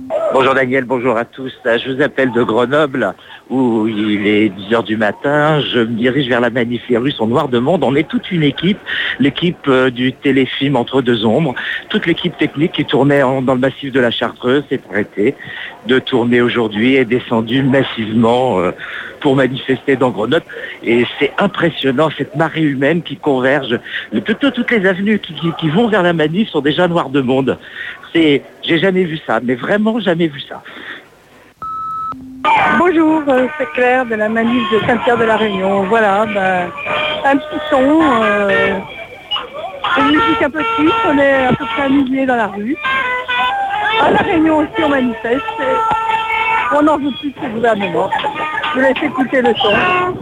Bonjour Daniel, bonjour à tous. Je vous appelle de Grenoble où il est 10h du matin. Je me dirige vers la manif. Les rues sont noires de monde. On est toute une équipe, l'équipe du téléfilm Entre deux ombres. Toute l'équipe technique qui tournait dans le massif de la Chartreuse s'est arrêtée de tourner aujourd'hui et est descendue massivement pour manifester dans Grenoble. Et c'est impressionnant, cette marée humaine qui converge. Toutes les avenues qui vont vers la manif sont déjà noires de monde. J'ai jamais vu ça, mais vraiment jamais vu ça. Bonjour, c'est Claire de la manif de Saint-Pierre de la Réunion. Voilà, un petit son, une musique un peu triste, on est à peu près à milliers dans la rue. À la Réunion aussi on manifeste, on n'en veut plus de ce gouvernement. Je vous laisse écouter le son.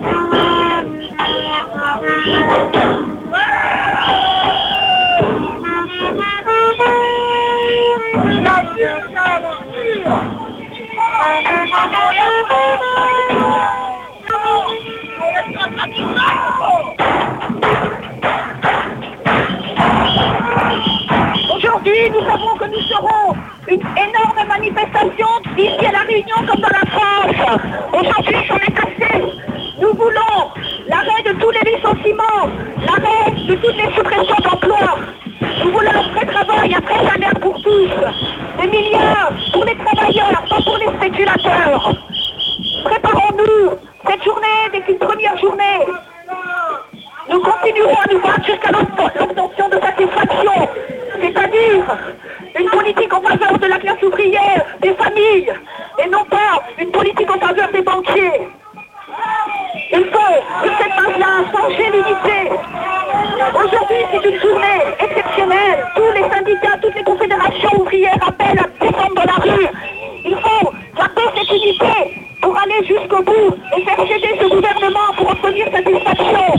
Aujourd'hui, nous savons que nous serons une énorme manifestation ici à La Réunion comme dans la France. Aujourd'hui, on est cassé. Nous voulons l'arrêt de tous les licenciements, l'arrêt de toutes les suppressions d'emplois. Nous voulons un vrai travail, un vrai salaire pour tous. Des milliards pour les travailleurs, pas pour les spéculateurs. Préparons-nous. Cette journée n'est qu'une première journée. Nous continuerons à nous battre jusqu'à l'obtention de satisfaction. C'est-à-dire une politique en faveur de la classe ouvrière, des familles, et non pas une politique en faveur des banquiers. Il faut, de cette base-là, changer l'unité. Aujourd'hui, c'est une journée exceptionnelle. Tous les syndicats, toutes les confédérations ouvrières appellent à descendre dans la rue. Il faut garder cette unité pour aller jusqu'au bout et faire céder ce gouvernement pour obtenir satisfaction.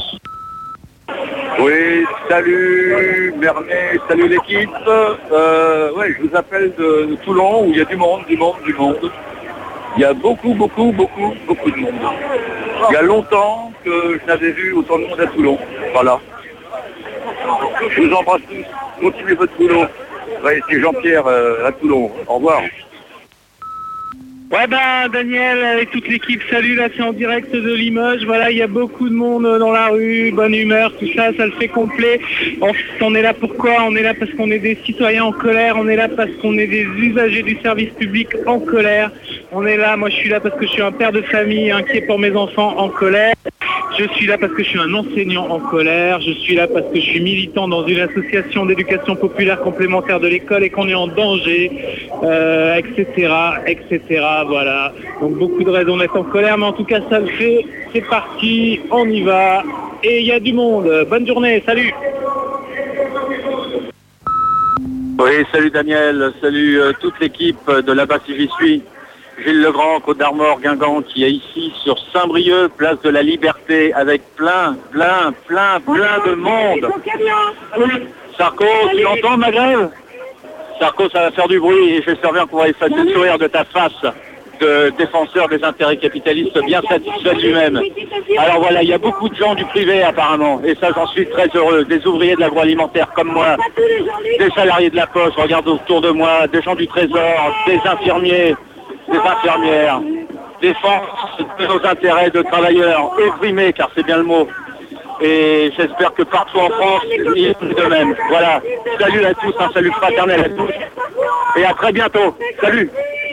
Oui, salut Bernet, salut l'équipe. Je vous appelle de Toulon où il y a du monde. Il y a beaucoup de monde. Il y a longtemps que je n'avais vu autant de monde à Toulon. Voilà. Je vous embrasse tous. Continuez votre boulot. Ouais, c'est Jean-Pierre à Toulon. Au revoir. Ouais Daniel avec toute l'équipe, salut, là c'est en direct de Limoges, voilà, il y a beaucoup de monde dans la rue, bonne humeur, tout ça, ça le fait complet. On est là pourquoi? On est là parce qu'on est des citoyens en colère, on est là parce qu'on est des usagers du service public en colère, on est là, moi je suis là parce que je suis un père de famille inquiet pour mes enfants en colère. Je suis là parce que je suis un enseignant en colère, je suis là parce que je suis militant dans une association d'éducation populaire complémentaire de l'école et qu'on est en danger, etc. Voilà. Donc beaucoup de raisons d'être en colère, mais en tout cas ça le fait, c'est parti, on y va, et il y a du monde. Bonne journée, salut. Oui, salut Daniel, salut toute l'équipe de là-bas si j'y suis. Gilles Legrand, Côte d'Armor, Guingamp, qui est ici sur Saint-Brieuc, place de la Liberté, avec plein de monde. Sarko, tu l'entends ma grève? Sarko, ça va faire du bruit et j'espère bien qu'on va effacer le sourire de ta face de défenseur des intérêts capitalistes bien satisfait de lui-même. Alors voilà, il y a beaucoup de gens du privé apparemment, et ça j'en suis très heureux, des ouvriers de l'agroalimentaire comme moi, des salariés de la Poste, regarde autour de moi, des gens du Trésor, des infirmiers, des infirmières, défense de nos intérêts de travailleurs opprimés, car c'est bien le mot. Et j'espère que partout en France, il est de même. Voilà. Salut à tous, un salut fraternel à tous. Et à très bientôt. Salut.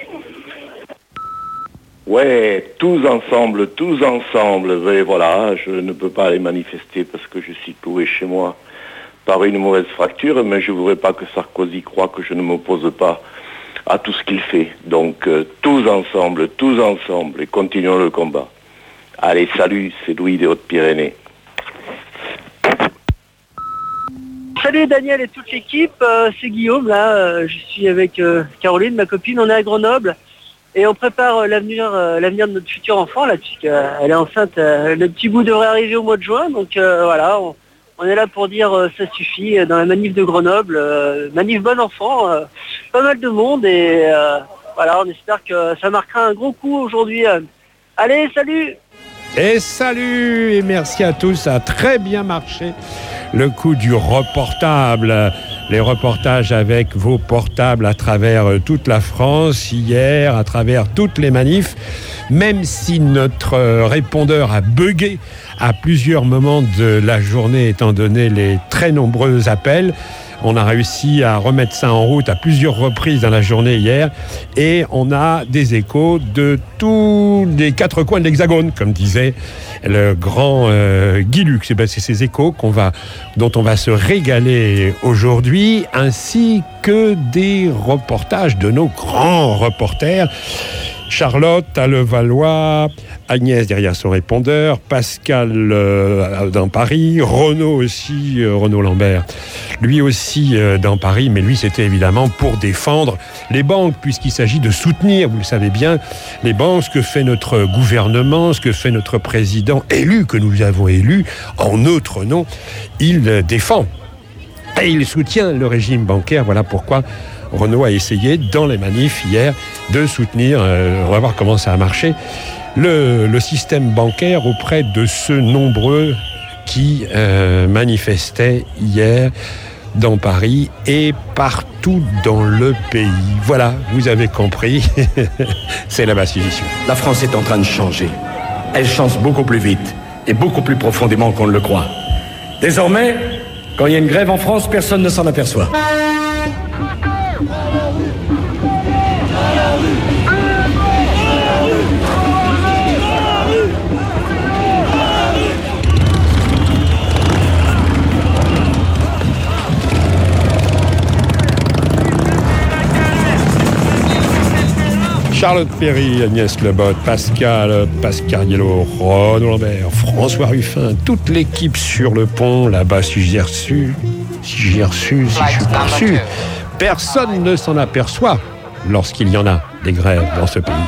Ouais, tous ensemble. Et voilà, je ne peux pas aller manifester parce que je suis cloué chez moi par une mauvaise fracture, mais je ne voudrais pas que Sarkozy croie que je ne m'oppose pas à tout ce qu'il fait. Donc, tous ensemble, et continuons le combat. Allez, salut, c'est Louis des Hautes-Pyrénées. Salut Daniel et toute l'équipe, c'est Guillaume là, je suis avec Caroline, ma copine, on est à Grenoble et on prépare l'avenir de notre futur enfant là, puisqu'elle est enceinte, le petit bout devrait arriver au mois de juin, donc voilà, on est là pour dire ça suffit dans la manif de Grenoble, manif bon enfant, pas mal de monde et voilà, on espère que ça marquera un gros coup aujourd'hui. Allez, salut! Et salut et merci à tous, ça a très bien marché le coup du reportable. Les reportages avec vos portables à travers toute la France, hier, à travers toutes les manifs, même si notre répondeur a bugué à plusieurs moments de la journée, étant donné les très nombreux appels. On a réussi à remettre ça en route à plusieurs reprises dans la journée hier et on a des échos de tous les quatre coins de l'Hexagone, comme disait le grand Guy Lux. C'est ces échos dont on va se régaler aujourd'hui, ainsi que des reportages de nos grands reporters. Charlotte à Levallois, Agnès derrière son répondeur, Pascal dans Paris, Renaud aussi, Renaud Lambert, lui aussi dans Paris, mais lui c'était évidemment pour défendre les banques, puisqu'il s'agit de soutenir, vous le savez bien, les banques, ce que fait notre gouvernement, ce que fait notre président élu, que nous avons élu en notre nom, il défend et il soutient le régime bancaire. Voilà pourquoi Renaud a essayé, dans les manifs hier, de soutenir, on va voir comment ça a marché, le système bancaire auprès de ceux nombreux qui manifestaient hier dans Paris et partout dans le pays. Voilà, vous avez compris, c'est la massification. La France est en train de changer. Elle change beaucoup plus vite et beaucoup plus profondément qu'on ne le croit. Désormais, quand il y a une grève en France, personne ne s'en aperçoit. Charlotte Perry, Agnès Lebotte, Pascal Pascariello, Renaud Lambert, François Ruffin, toute l'équipe sur le pont, là-bas, si je suis pas reçu. Personne ne s'en aperçoit lorsqu'il y en a des grèves dans ce pays.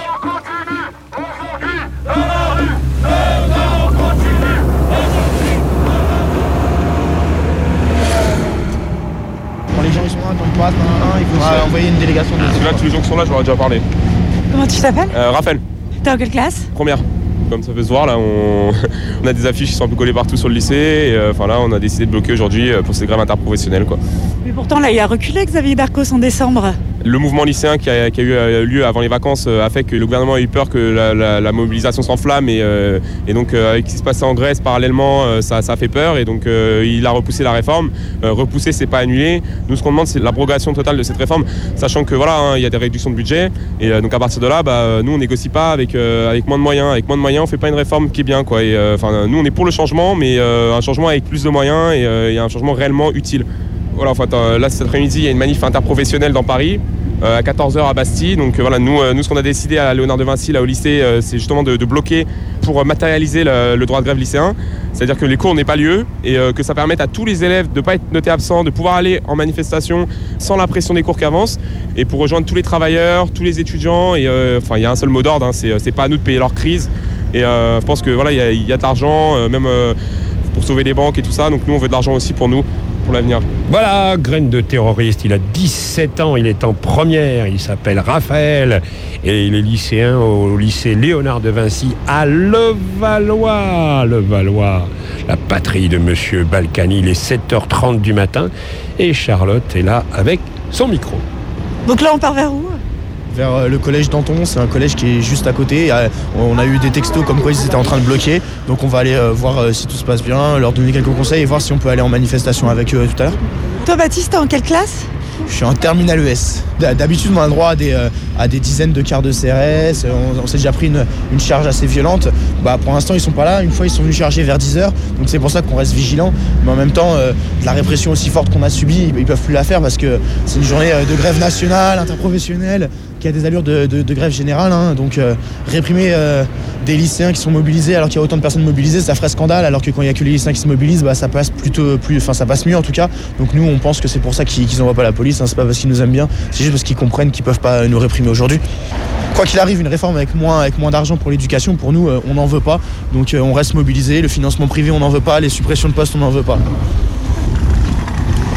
Quand les gens ils sont là, quand ils passent, il faudra envoyer une délégation. Parce que là, tous les gens qui sont là, j'aurais déjà parlé. Comment tu t'appelles ? Raphaël. T'es en quelle classe ? Première. Comme ça peut se voir, là, on a des affiches qui sont un peu collées partout sur le lycée. Et, là, on a décidé de bloquer aujourd'hui pour ces grèves interprofessionnelles, quoi. Mais pourtant, là, il a reculé, Xavier Darcos, en décembre. Le mouvement lycéen qui a eu lieu avant les vacances a fait que le gouvernement a eu peur que la mobilisation s'enflamme et donc avec ce qui se passait en Grèce parallèlement, ça a fait peur et donc il a repoussé la réforme. Repousser, c'est pas annuler. Nous, ce qu'on demande, c'est l'abrogation totale de cette réforme, sachant que voilà, il y a des réductions de budget et donc à partir de là, nous on négocie pas avec moins de moyens. Avec moins de moyens, on fait pas une réforme qui est bien, quoi. Et nous, on est pour le changement, mais un changement avec plus de moyens et un changement réellement utile. Voilà, en fait, là cet après-midi, il y a une manif interprofessionnelle dans Paris, à 14h à Bastille. Donc voilà, nous ce qu'on a décidé à Léonard de Vinci, là au lycée, c'est justement de bloquer pour matérialiser le droit de grève lycéen. C'est-à-dire que les cours n'aient pas lieu et que ça permette à tous les élèves de ne pas être notés absents, de pouvoir aller en manifestation sans la pression des cours qui avancent et pour rejoindre tous les travailleurs, tous les étudiants. Et il y a un seul mot d'ordre, hein, c'est pas à nous de payer leur crise. Et je pense que voilà, il y a de l'argent, même pour sauver les banques et tout ça. Donc nous, on veut de l'argent aussi pour nous, pour l'avenir. Voilà, graine de terroriste, il a 17 ans, il est en première, il s'appelle Raphaël et il est lycéen au lycée Léonard de Vinci à Levallois, la patrie de Monsieur Balkany. Il est 7h30 du matin et Charlotte est là avec son micro. Donc là, on part vers où ? Vers le collège Danton, c'est un collège qui est juste à côté. On a eu des textos comme quoi ils étaient en train de bloquer. Donc on va aller voir si tout se passe bien, leur donner quelques conseils et voir si on peut aller en manifestation avec eux tout à l'heure. Toi Baptiste, t'es en quelle classe ? Je suis en terminale ES. D'habitude, on a droit à des dizaines de quarts de CRS. On s'est déjà pris une charge assez violente. Pour l'instant, ils sont pas là. Une fois, ils sont venus charger vers 10h. Donc c'est pour ça qu'on reste vigilant. Mais en même temps, de la répression aussi forte qu'on a subie, ils peuvent plus la faire parce que c'est une journée de grève nationale, interprofessionnelle, qui a des allures de grève générale. Hein. Donc réprimer des lycéens qui sont mobilisés alors qu'il y a autant de personnes mobilisées, ça ferait scandale. Alors que quand il n'y a que les lycéens qui se mobilisent, ça passe ça passe mieux en tout cas. Donc nous, on pense que c'est pour ça qu'ils n'envoient pas la police. Hein. C'est pas parce qu'ils nous aiment bien, c'est juste parce qu'ils comprennent qu'ils peuvent pas nous réprimer aujourd'hui. Quoi qu'il arrive, une réforme avec moins d'argent pour l'éducation, pour nous, on n'en veut pas. Donc on reste mobilisé. Le financement privé, on n'en veut pas. Les suppressions de postes, on n'en veut pas.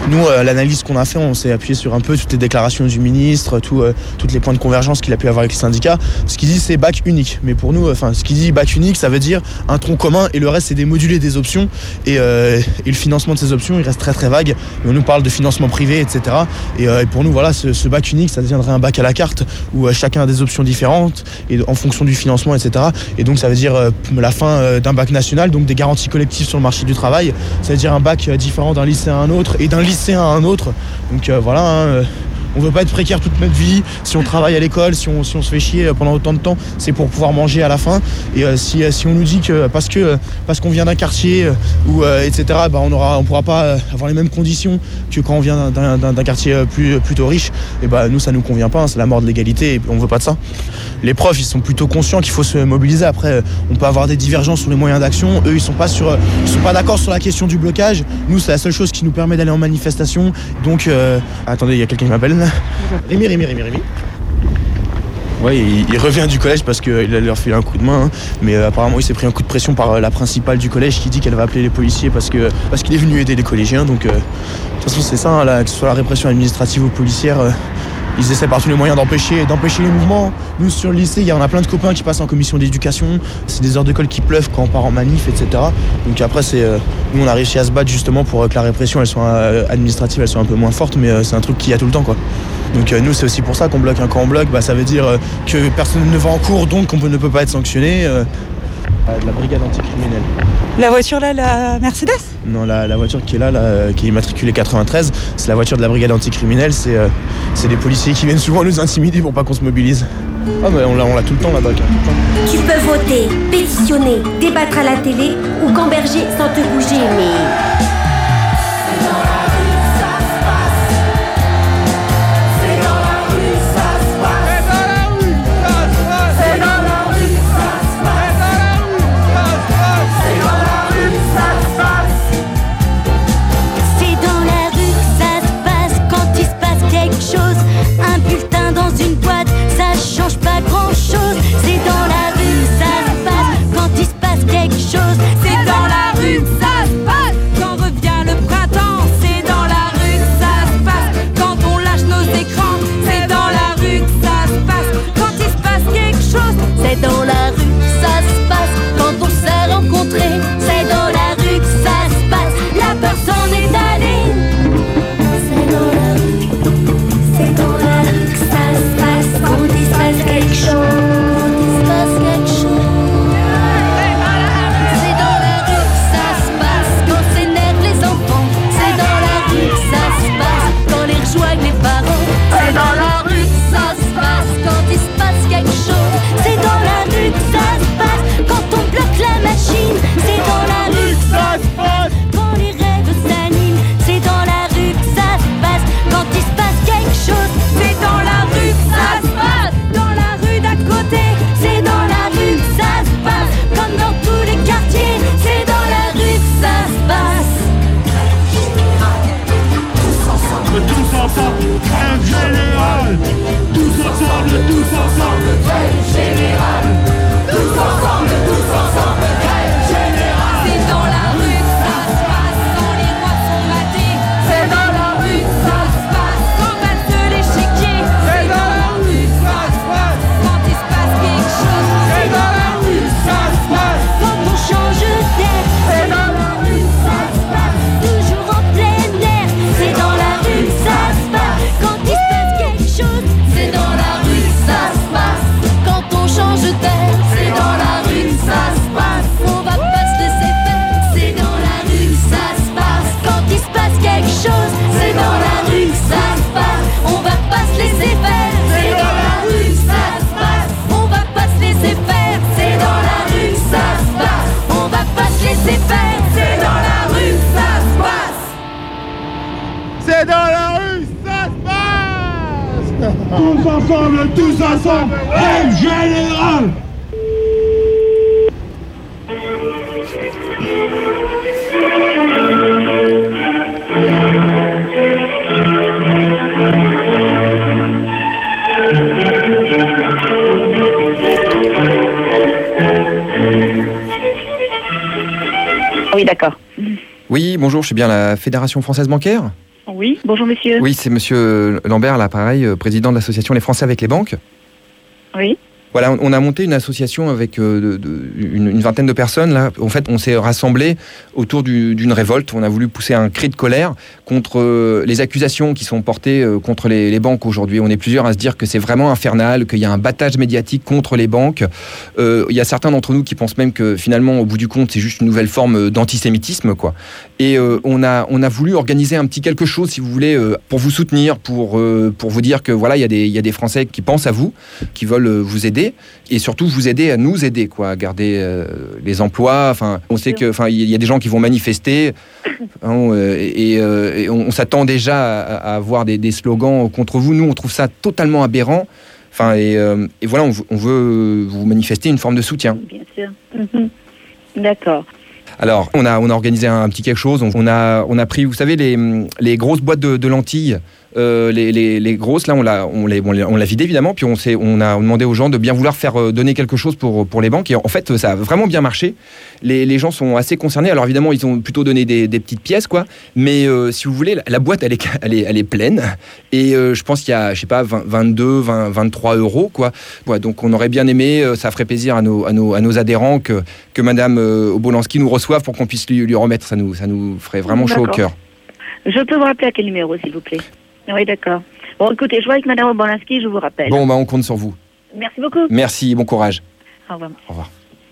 Nous, l'analyse qu'on a fait, on s'est appuyé sur un peu toutes les déclarations du ministre, toutes les points de convergence qu'il a pu avoir avec les syndicats. Ce qu'il dit, c'est bac unique. Mais pour nous, ce qu'il dit bac unique, ça veut dire un tronc commun et le reste, c'est des modulés des options. Et le financement de ces options, il reste très très vague. Et on nous parle de financement privé, etc. Et pour nous, voilà, ce bac unique, ça deviendrait un bac à la carte où chacun a des options différentes et en fonction du financement, etc. Et donc, ça veut dire la fin d'un bac national, donc des garanties collectives sur le marché du travail. Ça veut dire un bac différent d'un lycée à un autre et d'un lycéen à un autre. Donc voilà, on veut pas être précaire toute notre vie. Si on travaille à l'école, si on se fait chier pendant autant de temps, c'est pour pouvoir manger à la fin. Et si on nous dit que parce qu'on vient d'un quartier ou etc., on pourra pas avoir les mêmes conditions que quand on vient d'un quartier plutôt riche, et nous ça nous convient pas, c'est la mort de l'égalité et on veut pas de ça. Les profs, ils sont plutôt conscients qu'il faut se mobiliser. Après, on peut avoir des divergences sur les moyens d'action. Eux, ils sont pas d'accord sur la question du blocage. Nous, c'est la seule chose qui nous permet d'aller en manifestation. Donc, attendez, il y a quelqu'un qui m'appelle. Rémi. Ouais, il revient du collège parce qu'il a leur filé un coup de main, mais apparemment il s'est pris un coup de pression par la principale du collège qui dit qu'elle va appeler les policiers parce qu'il est venu aider les collégiens. Donc de toute façon c'est ça, que ce soit la répression administrative ou policière, ils essaient par tous les moyens d'empêcher les mouvements. Nous sur le lycée, on a plein de copains qui passent en commission d'éducation, c'est des heures de colle qui pleuvent quand on part en manif, etc. Donc après nous on a réussi à se battre justement pour que la répression administrative elle soit un peu moins forte, mais c'est un truc qu'il y a tout le temps quoi. Donc nous c'est aussi pour ça qu'on bloque. Quand on bloque, ça veut dire que personne ne va en cours, donc on ne peut pas être sanctionné. De la brigade anticriminelle. La voiture là, la Mercedes ? Non, la voiture qui est là, qui est immatriculée 93, c'est la voiture de la brigade anticriminelle. C'est des policiers qui viennent souvent nous intimider pour pas qu'on se mobilise. Ah mais on l'a tout le temps là-bas. Tu peux voter, pétitionner, débattre à la télé ou gamberger sans te bouger, mais... Tous ensemble, règle générale. Oui, d'accord. Oui, bonjour, je suis bien à la Fédération Française Bancaire ? Oui, bonjour monsieur. Oui, c'est monsieur Lambert, là, pareil, président de l'association Les Français avec les banques. Oui. Voilà, on a monté une association avec une vingtaine de personnes. Là. En fait, on s'est rassemblés autour d'une révolte. On a voulu pousser un cri de colère contre les accusations qui sont portées contre les banques aujourd'hui. On est plusieurs à se dire que c'est vraiment infernal, qu'il y a un battage médiatique contre les banques. Il y a certains d'entre nous qui pensent même que finalement, au bout du compte, c'est juste une nouvelle forme d'antisémitisme, quoi. Et on a voulu organiser un petit quelque chose, si vous voulez, pour vous soutenir, pour vous dire que voilà, il y a des Français qui pensent à vous, qui veulent vous aider. Et surtout vous aider à nous aider, quoi, à garder les emplois. Enfin, on sait que, enfin, il y a des gens qui vont manifester, hein, et on s'attend déjà à avoir des slogans contre vous. Nous, on trouve ça totalement aberrant. Enfin, et voilà, on veut vous manifester une forme de soutien. Bien sûr. D'accord. Alors, on a organisé un petit quelque chose. On a pris, vous savez, les grosses boîtes de lentilles. Les grosses, là, on l'a vidé évidemment, puis on a demandé aux gens de bien vouloir faire donner quelque chose pour les banques. Et en fait, ça a vraiment bien marché. Les gens sont assez concernés. Alors évidemment, ils ont plutôt donné des petites pièces, quoi. Mais si vous voulez, la boîte, elle est pleine. Et je pense qu'il y a, je sais pas, 23 euros, quoi. Ouais, donc on aurait bien aimé, ça ferait plaisir à nos adhérents que Madame Obolanski nous reçoive pour qu'on puisse lui remettre. Ça nous ferait vraiment chaud au cœur. Je peux vous rappeler à quel numéro, s'il vous plaît? Oui, d'accord. Bon, écoutez, je vois avec Madame Obolanski, je vous rappelle. Bon, on compte sur vous. Merci beaucoup. Merci, bon courage. Au revoir. Au revoir.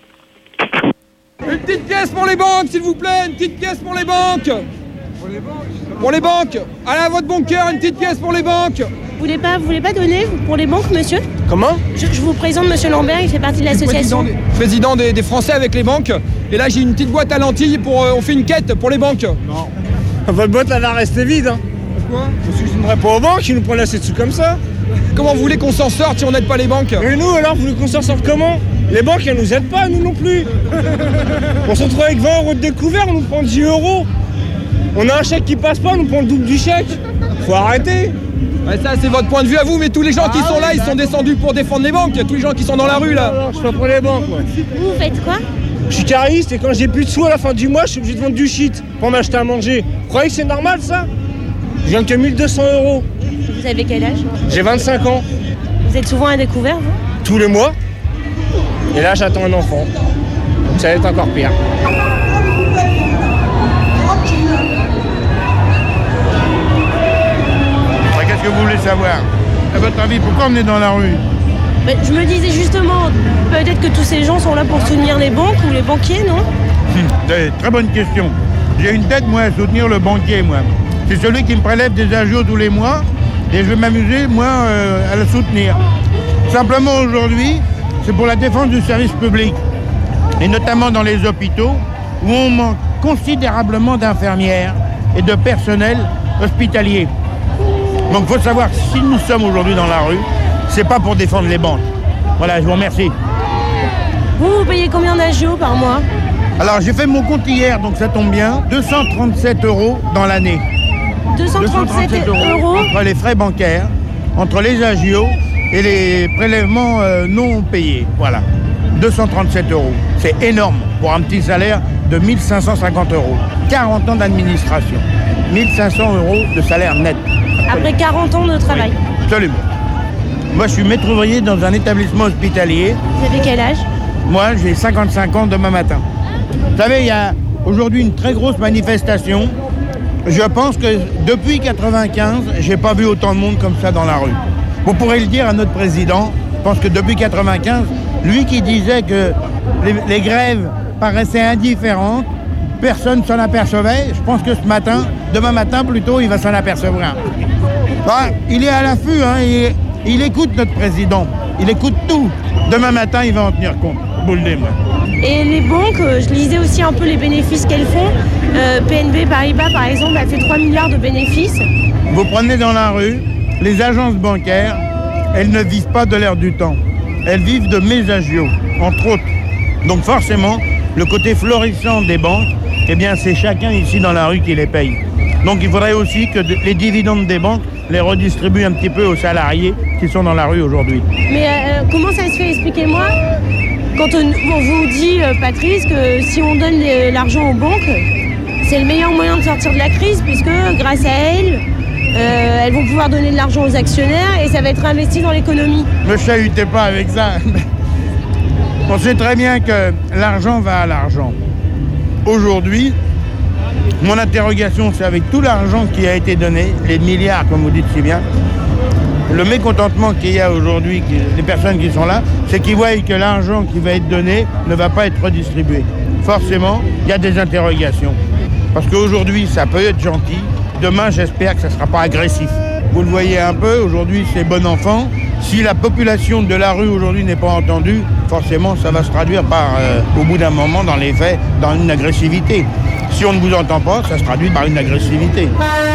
Une petite pièce pour les banques, s'il vous plaît. Une petite pièce pour les banques. Pour les banques. Allez à votre bon cœur, une petite pièce pour les banques. Vous voulez pas donner pour les banques, monsieur? Comment? Je vous présente monsieur Lambert, il fait partie de l'association. Président des Français avec les banques. Et là, j'ai une petite boîte à lentilles on fait une quête pour les banques. Non. Votre boîte, elle va rester vide, hein. Pourquoi? Parce que je n'aimerais pas aux banques, ils nous prennent assez dessus comme ça. Comment vous voulez qu'on s'en sorte si on n'aide pas les banques? Et nous, alors, vous voulez qu'on s'en sorte comment? Les banques, elles nous aident pas, nous non plus. On se retrouve avec 20 euros de découvert, on nous prend 10 euros. On a un chèque qui passe pas, on nous prend le double du chèque. Faut arrêter. Ouais, ça, c'est votre point de vue à vous, mais tous les gens qui sont là, ils sont descendus pour défendre les banques. Il y a tous les gens qui sont dans la rue, là. Non, je suis pas pour les banques, moi. Vous faites quoi? Je suis cariste et quand j'ai plus de sous à la fin du mois, je suis obligé de vendre du shit pour m'acheter à manger. Vous croyez que c'est normal, ça? Je gagne que 1200 euros. Vous avez quel âge? J'ai 25 ans. Vous êtes souvent à découvert, vous? Tous les mois. Et là, j'attends un enfant. Donc ça va être encore pire. Qu'est-ce que vous voulez savoir? À votre avis, pourquoi on est dans la rue? Je me disais justement, peut-être que tous ces gens sont là pour soutenir les banques ou les banquiers, non? Très bonne question. J'ai une tête, moi, à soutenir le banquier, moi. C'est celui qui me prélève des agios tous les mois et je vais m'amuser, moi, à le soutenir. Simplement, aujourd'hui, c'est pour la défense du service public, et notamment dans les hôpitaux, où on manque considérablement d'infirmières et de personnel hospitalier. Donc, il faut savoir que si nous sommes aujourd'hui dans la rue, c'est pas pour défendre les banques. Voilà, je vous remercie. Vous payez combien d'agio par mois? Alors, j'ai fait mon compte hier, donc ça tombe bien. 237 € dans l'année. 237 euros entre les frais bancaires, entre les agios et les prélèvements non payés. Voilà, 237 €. C'est énorme pour un petit salaire de 1550 €. 40 ans d'administration, 1500 € de salaire net. Après 40 ans de travail. Absolument. Moi, je suis maître ouvrier dans un établissement hospitalier. Vous avez quel âge? Moi, j'ai 55 ans demain matin. Vous savez, il y a aujourd'hui une très grosse manifestation. Je pense que depuis 95, j'ai pas vu autant de monde comme ça dans la rue. Vous pourrez le dire à notre président. Je pense que depuis 95, lui qui disait que les grèves paraissaient indifférentes, personne ne s'en apercevait. Je pense que demain matin plutôt, il va s'en apercevoir. Il est à l'affût, hein, il écoute notre président. Il écoute tout. Demain matin, il va en tenir compte. Vous le dites, moi. Et les banques, je lisais aussi un peu les bénéfices qu'elles font. PNB Paribas, par exemple, a fait 3 milliards de bénéfices. Vous prenez dans la rue, les agences bancaires, elles ne vivent pas de l'air du temps. Elles vivent de mésagios, entre autres. Donc forcément, le côté florissant des banques, eh bien, c'est chacun ici dans la rue qui les paye. Donc il faudrait aussi que les dividendes des banques les redistribuent un petit peu aux salariés qui sont dans la rue aujourd'hui. Mais comment ça se fait? Expliquez-moi. Quand on vous dit, Patrice, que si on donne l'argent aux banques, c'est le meilleur moyen de sortir de la crise puisque grâce à elles vont pouvoir donner de l'argent aux actionnaires et ça va être investi dans l'économie. Ne chahutez pas avec ça. On sait très bien que l'argent va à l'argent. Aujourd'hui, mon interrogation, c'est avec tout l'argent qui a été donné, les milliards, comme vous dites si bien, le mécontentement qu'il y a aujourd'hui, les personnes qui sont là, c'est qu'ils voient que l'argent qui va être donné ne va pas être redistribué. Forcément, il y a des interrogations. Parce qu'aujourd'hui, ça peut être gentil. Demain, j'espère que ça ne sera pas agressif. Vous le voyez un peu, aujourd'hui, c'est bon enfant. Si la population de la rue aujourd'hui n'est pas entendue, forcément, ça va se traduire par, au bout d'un moment, dans les faits, dans une agressivité. Si on ne vous entend pas, ça se traduit par une agressivité.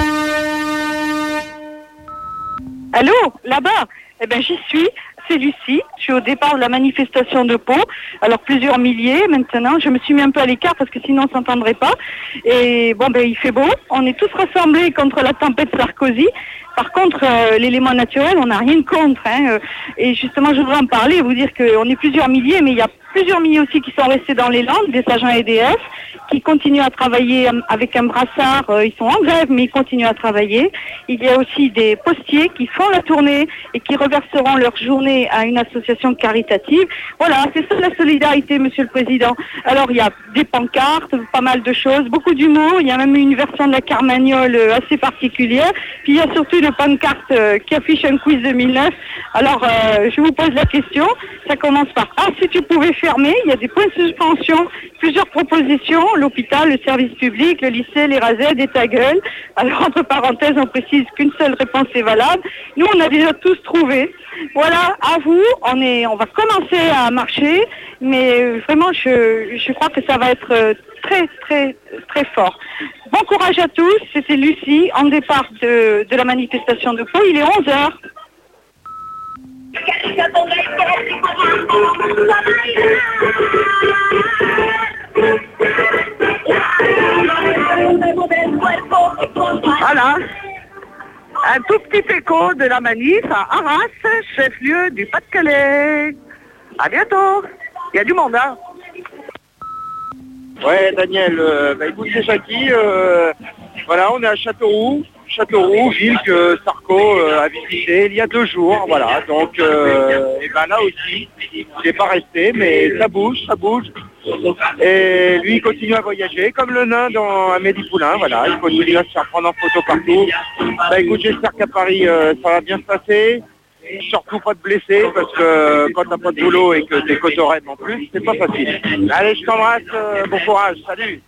Allô, là-bas? Eh bien, j'y suis. C'est Lucie. Je suis au départ de la manifestation de Pau. Alors, plusieurs milliers maintenant. Je me suis mis un peu à l'écart parce que sinon, on ne s'entendrait pas. Et bon, il fait beau. On est tous rassemblés contre la tempête Sarkozy. Par contre, l'élément naturel, on n'a rien contre. Et justement, je voudrais en parler et vous dire qu'on est plusieurs milliers, mais il y a plusieurs milliers aussi qui sont restés dans les Landes, des agents EDF, qui continuent à travailler avec un brassard. Ils sont en grève, mais ils continuent à travailler. Il y a aussi des postiers qui font la tournée et qui reverseront leur journée à une association caritative. Voilà, c'est ça la solidarité, Monsieur le Président. Alors, il y a des pancartes, pas mal de choses, beaucoup d'humour. Il y a même une version de la Carmagnole assez particulière. Puis, il y a surtout une pancarte qui affiche un quiz 2009. Alors, je vous pose la question. Ça commence par « Ah, si tu pouvais fermer », il y a des points de suspension, plusieurs propositions, l'hôpital, le service public, le lycée, les rasets, des ta gueule. Alors, entre parenthèses, on précise qu'une seule réponse est valable. Nous, on a déjà tous trouvé. Voilà, à vous, on va commencer à marcher, mais vraiment, je crois que ça va être très, très, très fort. Bon courage à tous, c'était Lucie, en départ de la manifestation de Pau, il est 11h. Voilà, un tout petit écho de la manif à Arras, chef-lieu du Pas-de-Calais. À bientôt, il y a du monde, hein. Ouais, Daniel, écoute, c'est Jackie, voilà, on est à Châteauroux, ville que Sarko a visité il y a 2 jours, voilà, donc là aussi, il n'est pas resté, mais ça bouge, et lui il continue à voyager, comme le nain dans Amélie Poulain, voilà, il continue à se faire prendre en photo partout. Écoute, j'espère qu'à Paris, ça va bien se passer. Surtout pas de blessés, parce que quand t'as pas de boulot et que t'es cotorette en plus, c'est pas facile. Allez, je t'embrasse, bon courage, salut.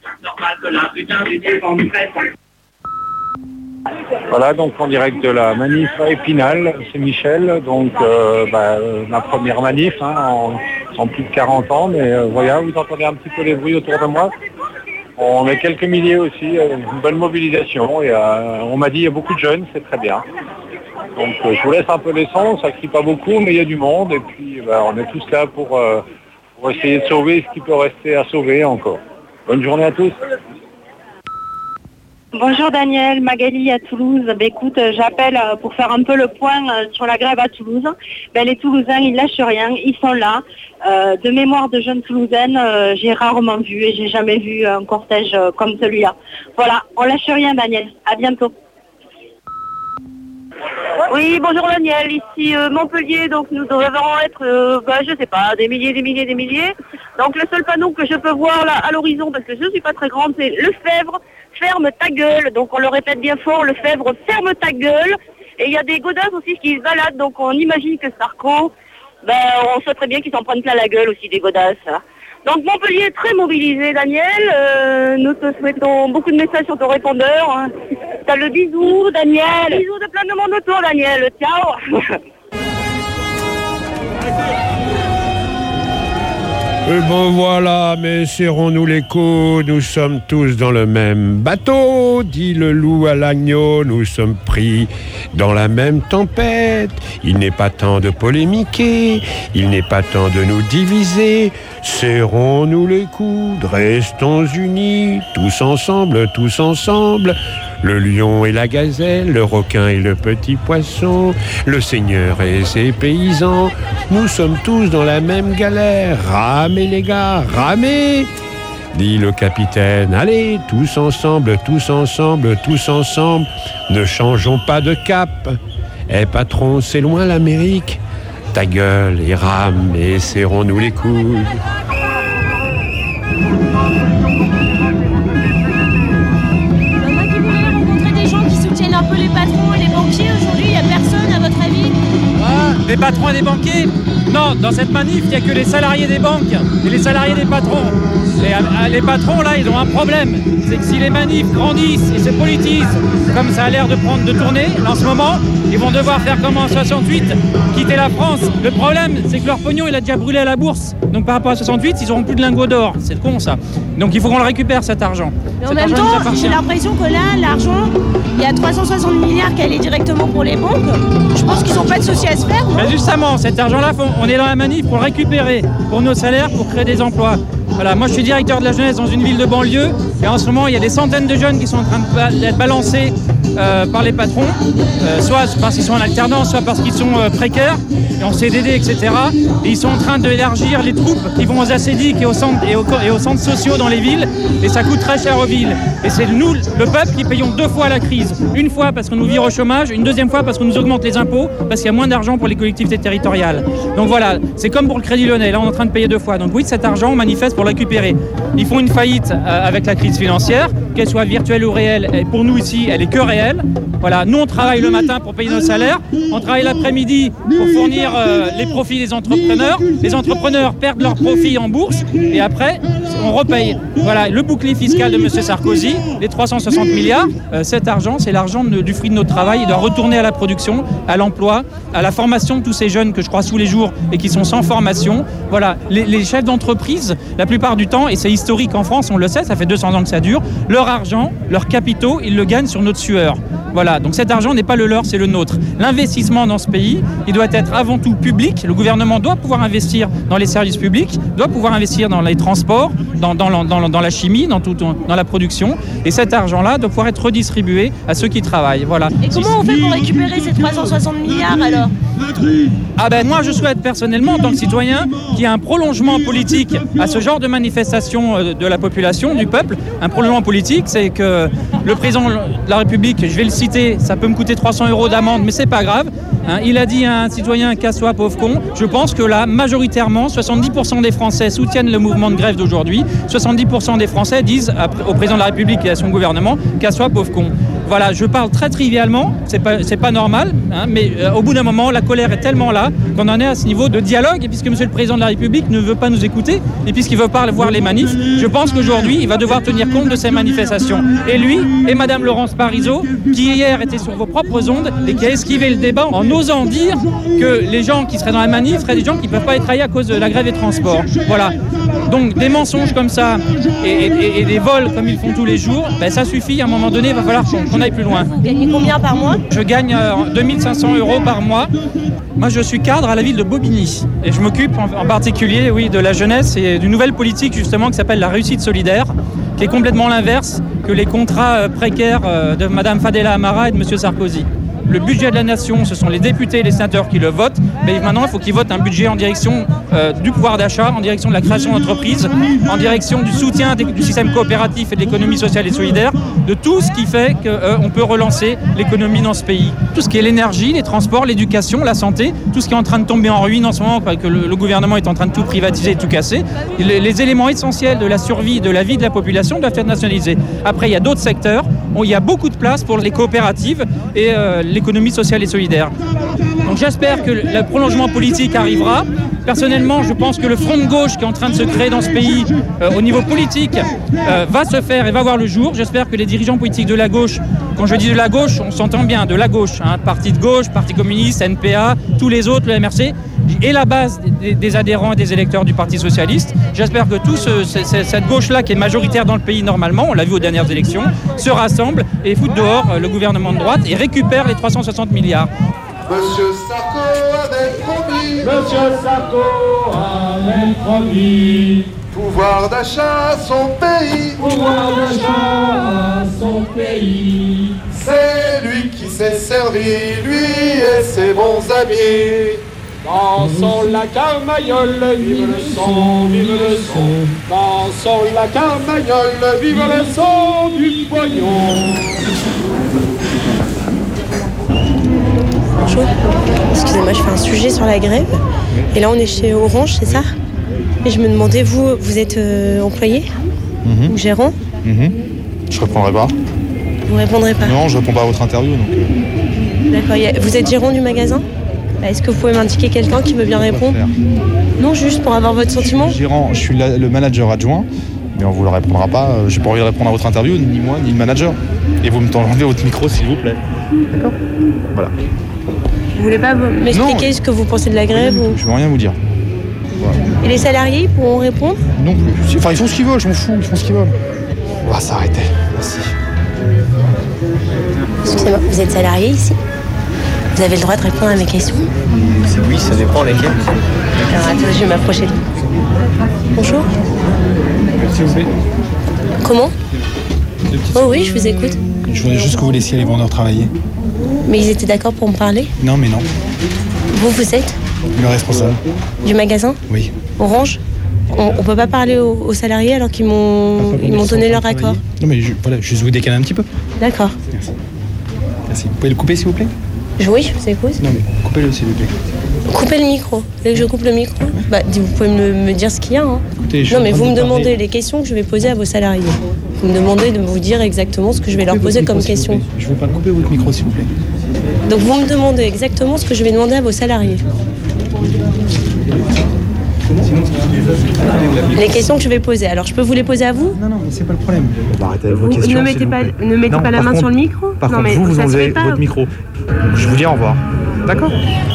Voilà, donc en direct de la manif à Épinal, c'est Michel, donc ma première manif en plus de 40 ans, mais voilà, vous entendez un petit peu les bruits autour de moi. On est quelques milliers aussi, une bonne mobilisation, et on m'a dit il y a beaucoup de jeunes, c'est très bien. Donc je vous laisse un peu les sons, ça crie pas beaucoup, mais il y a du monde, et puis on est tous là pour essayer de sauver ce qui peut rester à sauver encore. Bonne journée à tous. Bonjour Daniel, Magali à Toulouse. Écoute, j'appelle pour faire un peu le point sur la grève à Toulouse. Les Toulousains, ils lâchent rien, ils sont là. De mémoire de jeunes Toulousaines, j'ai rarement vu et j'ai jamais vu un cortège comme celui-là. Voilà, on lâche rien Daniel, à bientôt. Oui, bonjour Daniel, ici Montpellier, donc nous devons être, je sais pas, des milliers. Donc le seul panneau que je peux voir là à l'horizon, parce que je ne suis pas très grande, c'est Lefebvre, ferme ta gueule. Donc on le répète bien fort, Lefebvre, ferme ta gueule. Et il y a des godasses aussi qui se baladent, donc on imagine que Sarko, on sait très bien qu'ils s'en prennent plein la gueule aussi des godasses. Hein. Donc Montpellier est très mobilisé, Daniel. Nous te souhaitons beaucoup de messages sur ton répondeur. Hein. T'as le bisou, Daniel. Bisous de plein de monde autour, Daniel. Ciao. Et voilà, mais serrons-nous les coudes, nous sommes tous dans le même bateau, dit le loup à l'agneau, nous sommes pris dans la même tempête. Il n'est pas temps de polémiquer, il n'est pas temps de nous diviser. Serrons-nous les coudes, restons unis, tous ensemble, le lion et la gazelle, le requin et le petit poisson, le seigneur et ses paysans, nous sommes tous dans la même galère. Ramez les gars, ramez! dit le capitaine. Allez, tous ensemble, tous ensemble, tous ensemble, ne changeons pas de cap. Eh patron, c'est loin l'Amérique. Ta gueule et rame et serrons-nous les coudes. Soutiennent un peu les patrons et les banquiers. Aujourd'hui, il n'y a personne, à votre avis? Des patrons et des banquiers? Non, dans cette manif, il n'y a que les salariés des banques et les salariés des patrons. Et les patrons, là, ils ont un problème. C'est que si les manifs grandissent et se politisent, comme ça a l'air de prendre de tourner en ce moment, ils vont devoir faire comme en 68, quitter la France. Le problème, c'est que leur pognon, il a déjà brûlé à la bourse. Donc par rapport à 68, ils n'auront plus de lingots d'or. C'est con, ça. Donc il faut qu'on le récupère, cet argent. Mais en même temps, j'ai l'impression que là, l'argent, il y a 360 milliards qui allaient directement pour les banques. Je pense qu'ils n'ont pas de souci à se faire. Mais justement, cet argent-là, on est dans la manif pour le récupérer, pour nos salaires, pour créer des emplois. Voilà, moi je suis directeur de la jeunesse dans une ville de banlieue et en ce moment il y a des centaines de jeunes qui sont en train d'être balancés par les patrons, soit parce qu'ils sont en alternance, soit parce qu'ils sont précaires et en CDD, etc. Et ils sont en train d'élargir les troupes qui vont aux assédiques et aux centres sociaux dans les villes et ça coûte très cher aux villes. Et c'est nous, le peuple, qui payons 2 fois la crise. Une fois parce qu'on nous vire au chômage, une deuxième fois parce qu'on nous augmente les impôts, parce qu'il y a moins d'argent pour les collectivités territoriales. Donc voilà, c'est comme pour le Crédit Lyonnais, là on est en train de payer 2 fois. Donc oui, cet argent, on manifeste pour le récupérer. Ils font une faillite avec la crise financière, qu'elle soit virtuelle ou réelle. Et pour nous ici, elle est que réelle. Voilà, nous on travaille le matin pour payer nos salaires, on travaille l'après-midi pour fournir les profits des entrepreneurs. Les entrepreneurs perdent leurs profits en bourse et après on repaye. Voilà, le bouclier fiscal de M. Sarkozy, les 360 milliards, cet argent, c'est l'argent du fruit de notre travail. Il doit retourner à la production, à l'emploi, à la formation de tous ces jeunes que je croise tous les jours et qui sont sans formation. Voilà, les chefs d'entreprise, la plupart du temps, et c'est historique en France, on le sait, ça fait 200 ans que ça dure, leur argent, leurs capitaux, ils le gagnent sur notre sueur. Voilà, donc cet argent n'est pas le leur, c'est le nôtre. L'investissement dans ce pays, il doit être avant tout public. Le gouvernement doit pouvoir investir dans les services publics, doit pouvoir investir dans les transports, dans la chimie, dans la production. Et cet argent-là doit pouvoir être redistribué à ceux qui travaillent. Voilà. Et comment on fait pour récupérer ces 360 milliards alors? Ah ben moi je souhaite personnellement, en tant que citoyen, qu'il y ait un prolongement politique à ce genre de manifestation de la population, du peuple. Un prolongement politique, c'est que le président de la République, je vais le citer, ça peut me coûter 300 € d'amende, mais c'est pas grave. Hein, il a dit à un citoyen, casse-toi pauvre con. Je pense que là, majoritairement, 70% des Français soutiennent le mouvement de grève d'aujourd'hui. 70% des Français disent au président de la République et à son gouvernement, casse-toi pauvre con. Voilà, je parle très trivialement, c'est pas normal, hein, mais au bout d'un moment, la colère est tellement là qu'on en est à ce niveau de dialogue. Et puisque M. le Président de la République ne veut pas nous écouter, et puisqu'il ne veut pas voir les manifs, je pense qu'aujourd'hui, il va devoir tenir compte de ces manifestations. Et lui, et Mme Laurence Parisot, qui hier était sur vos propres ondes et qui a esquivé le débat en osant dire que les gens qui seraient dans la manif seraient des gens qui ne peuvent pas être travailler à cause de la grève des transports. Voilà. Donc des mensonges comme ça et des vols comme ils font tous les jours, ben, ça suffit. À un moment donné, il va falloir qu'on aille plus loin. Vous gagnez combien par mois? Je gagne 2500 € par mois. Moi, je suis cadre à la ville de Bobigny et je m'occupe en particulier, oui, de la jeunesse et d'une nouvelle politique justement qui s'appelle la réussite solidaire, qui est complètement l'inverse que les contrats précaires de Mme Fadela Amara et de M. Sarkozy. Le budget de la nation, ce sont les députés et les sénateurs qui le votent. Mais maintenant, il faut qu'ils votent un budget en direction du pouvoir d'achat, en direction de la création d'entreprises, en direction du soutien du système coopératif et de l'économie sociale et solidaire, de tout ce qui fait qu'on peut relancer l'économie dans ce pays. Tout ce qui est l'énergie, les transports, l'éducation, la santé, tout ce qui est en train de tomber en ruine en ce moment, parce que le gouvernement est en train de tout privatiser et tout casser. Les éléments essentiels de la survie, de la vie de la population doivent être nationalisés. Après, il y a d'autres secteurs où il y a beaucoup de place pour les coopératives et l'économie sociale et solidaire. Donc j'espère que le prolongement politique arrivera. Personnellement, je pense que le front de gauche qui est en train de se créer dans ce pays au niveau politique va se faire et va voir le jour. J'espère que les dirigeants politiques de la gauche, quand je dis de la gauche, on s'entend bien, de la gauche, hein, Parti de gauche, Parti communiste, NPA, tous les autres, le MRC, et la base des adhérents et des électeurs du Parti socialiste. J'espère que cette gauche-là, qui est majoritaire dans le pays normalement, on l'a vu aux dernières élections, se rassemble et fout dehors le gouvernement de droite et récupère les 360 milliards. Monsieur Sarko avait promis. Monsieur Sarko avait promis. Pouvoir d'achat à son pays. Pouvoir d'achat à son pays. C'est lui qui s'est servi, lui et ses bons amis. Dansons la carmagnole, vive le son, vive le son. Dansons la carmagnole, vive le son du pognon. Bonjour, excusez-moi, je fais un sujet sur la grève. Et là, on est chez Orange, c'est ça? Et je me demandais, vous êtes employé ou gérant? Je répondrai pas. Vous répondrez pas? Non, je réponds pas à votre interview. D'accord, vous êtes gérant du magasin? Est-ce que vous pouvez m'indiquer quelqu'un qui veut bien répondre? Non, juste pour avoir votre sentiment? Gérant, je suis le manager adjoint, mais on vous le répondra pas. J'ai pas envie de répondre à votre interview, ni moi, ni le manager. Et vous me tendez votre micro, s'il vous plaît. D'accord? Voilà. Vous voulez pas m'expliquer ce que vous pensez de la grève ou... Je veux rien vous dire. Voilà. Et les salariés pourront répondre? Non plus. Enfin, ils font ce qu'ils veulent, je m'en fous, ils font ce qu'ils veulent. On va s'arrêter. Merci. Excusez-moi, vous êtes salarié ici? Vous avez le droit de répondre à mes questions? Oui, ça dépend lesquelles. Alors attendez, je vais m'approcher de vous. Bonjour. S'il vous plaît. Comment? Oh oui, je vous écoute. Je voudrais juste que vous laissiez les vendeurs travailler. Mais ils étaient d'accord pour me parler? Non, mais non. Vous êtes? Le responsable. Du magasin? Oui. Orange? On peut pas parler aux salariés alors qu'ils m'ont donné leur accord? Non, mais voilà, juste vous décaler un petit peu. D'accord. Merci. Merci. Vous pouvez le couper, s'il vous plaît? Oui, je vous écoute. Non, mais coupez-le, s'il vous plaît. Coupez le micro. Vous voulez que je coupe le micro? Bah, vous pouvez me dire ce qu'il y a. Hein. Écoutez, non, mais vous me demandez les questions que je vais poser à vos salariés. Vous me demandez de vous dire exactement ce que je vais leur poser comme question. Je ne veux pas couper votre micro, s'il vous plaît. Donc vous me demandez exactement ce que je vais demander à vos salariés. Les questions que je vais poser. Alors je peux vous les poser à vous? Non, mais c'est pas le problème. Arrêtez avec vos questions. Ne mettez pas la main sur le micro. Par contre, vous enlevez votre micro. Je vous dis au revoir. D'accord?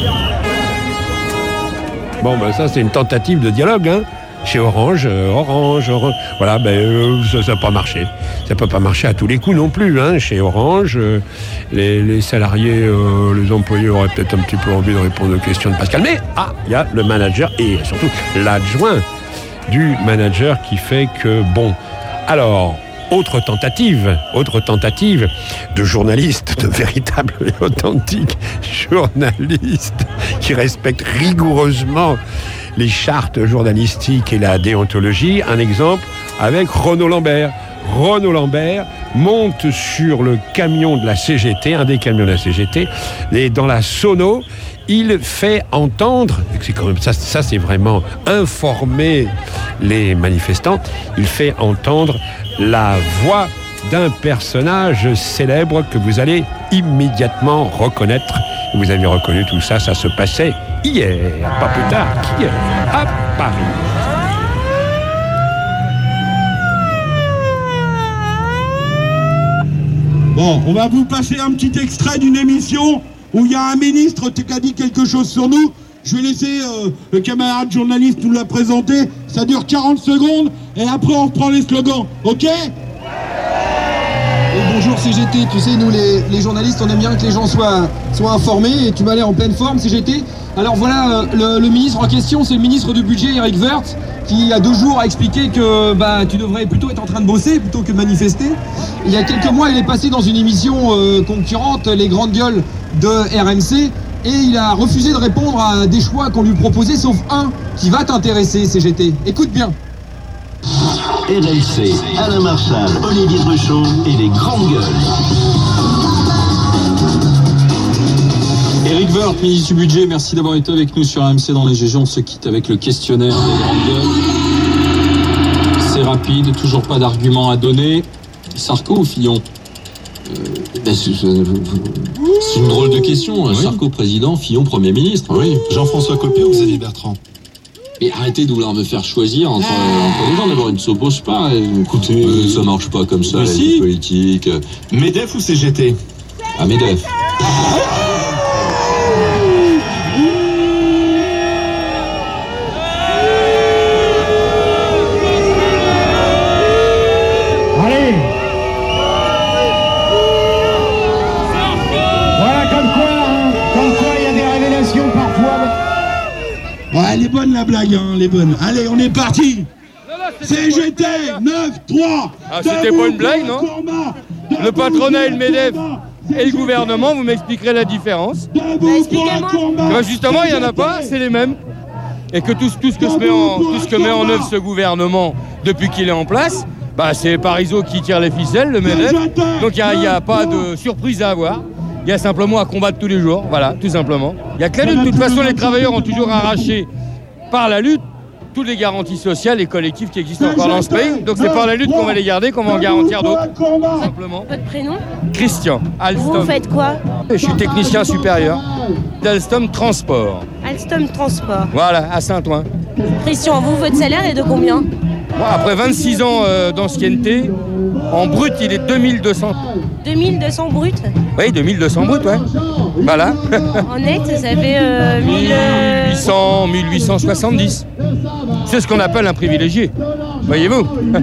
Bon, ben ça, c'est une tentative de dialogue, hein. Chez Orange. Voilà, ça n'a pas marché. Ça ne peut pas marcher à tous les coups non plus, hein. Chez Orange, les salariés, les employés auraient peut-être un petit peu envie de répondre aux questions de Pascal. Mais, il y a le manager et surtout l'adjoint du manager qui fait que, bon. Alors, autre tentative de journalistes, de véritables et authentiques journalistes qui respectent rigoureusement les chartes journalistiques et la déontologie. Un exemple avec Renaud Lambert. Renaud Lambert monte sur le camion de la CGT, un des camions de la CGT, et dans la sono, il fait entendre, c'est quand même ça c'est vraiment informer les manifestants, il fait entendre la voix d'un personnage célèbre que vous allez immédiatement reconnaître. Vous avez reconnu tout ça, ça se passait hier, pas plus tard qu'hier, à Paris. Bon, on va vous passer un petit extrait d'une émission où il y a un ministre qui a dit quelque chose sur nous. Je vais laisser le camarade journaliste nous la présenter. Ça dure 40 secondes et après on reprend les slogans. Ok ? Bonjour CGT, tu sais, nous les journalistes, on aime bien que les gens soient informés et tu m'as l'air en pleine forme CGT. Alors voilà, le ministre en question, c'est le ministre du budget Eric Woerth qui il y a 2 jours a expliqué que tu devrais plutôt être en train de bosser plutôt que de manifester. Il y a quelques mois, il est passé dans une émission concurrente, Les Grandes Gueules de RMC, et il a refusé de répondre à des choix qu'on lui proposait, sauf un qui va t'intéresser CGT. Écoute bien. RMC, Alain Marchal, Olivier Truchot et les Grandes Gueules. Eric Woerth, ministre du Budget, merci d'avoir été avec nous sur RMC dans les GG. On se quitte avec le questionnaire des Grandes Gueules. C'est rapide, toujours pas d'arguments à donner. Sarko ou Fillon? C'est une drôle de question. Oui. Sarko président, Fillon Premier ministre. Oui. Jean-François Copé ou Xavier Bertrand? Mais arrêtez de vouloir me faire choisir entre les gens. D'abord, ils ne s'opposent pas. Écoutez, ça marche pas comme ça, la politique. MEDEF ou CGT? Ah, MEDEF. Allez! Voilà comme quoi il y a des révélations parfois. Ouais, elle est bonne la blague, hein, elle est bonne. Allez, on est parti. CGT 9-3. Ah, c'était pas une blague, non? Le patronat et le MEDEF. et le gouvernement, vous m'expliquerez la différence. Expliquez-moi. Justement, il n'y en a pas, c'est les mêmes. Et que tout ce que met en œuvre ce gouvernement depuis qu'il est en place, c'est Parisot qui tire les ficelles, le MEDEF. Donc il n'y a pas de surprise à avoir. Il y a simplement à combattre tous les jours, voilà, tout simplement. Il n'y a que la lutte. De toute façon, les travailleurs ont toujours arraché par la lutte toutes les garanties sociales et collectives qui existent encore dans ce pays. Donc c'est par la lutte qu'on va les garder, qu'on va en garantir d'autres, tout simplement. Votre prénom? Christian, Alstom. Vous faites quoi? Je suis technicien supérieur d'Alstom Transport. Alstom Transport. Voilà, à Saint-Ouen. Christian, vous, votre salaire est de combien? Après 26 ans d'ancienneté, en brut, il est 2200. 2200 brut? Oui, 2200 brut, ouais. Voilà. En net, ça fait 1870. C'est ce qu'on appelle un privilégié. Voyez-vous.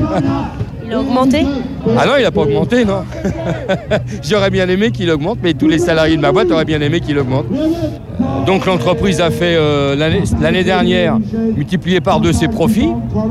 Il a augmenté? Ah non, il n'a pas augmenté, non. J'aurais bien aimé qu'il augmente, mais tous les salariés de ma boîte auraient bien aimé qu'il augmente. Donc l'entreprise a fait l'année dernière multiplié par 2 ses profits.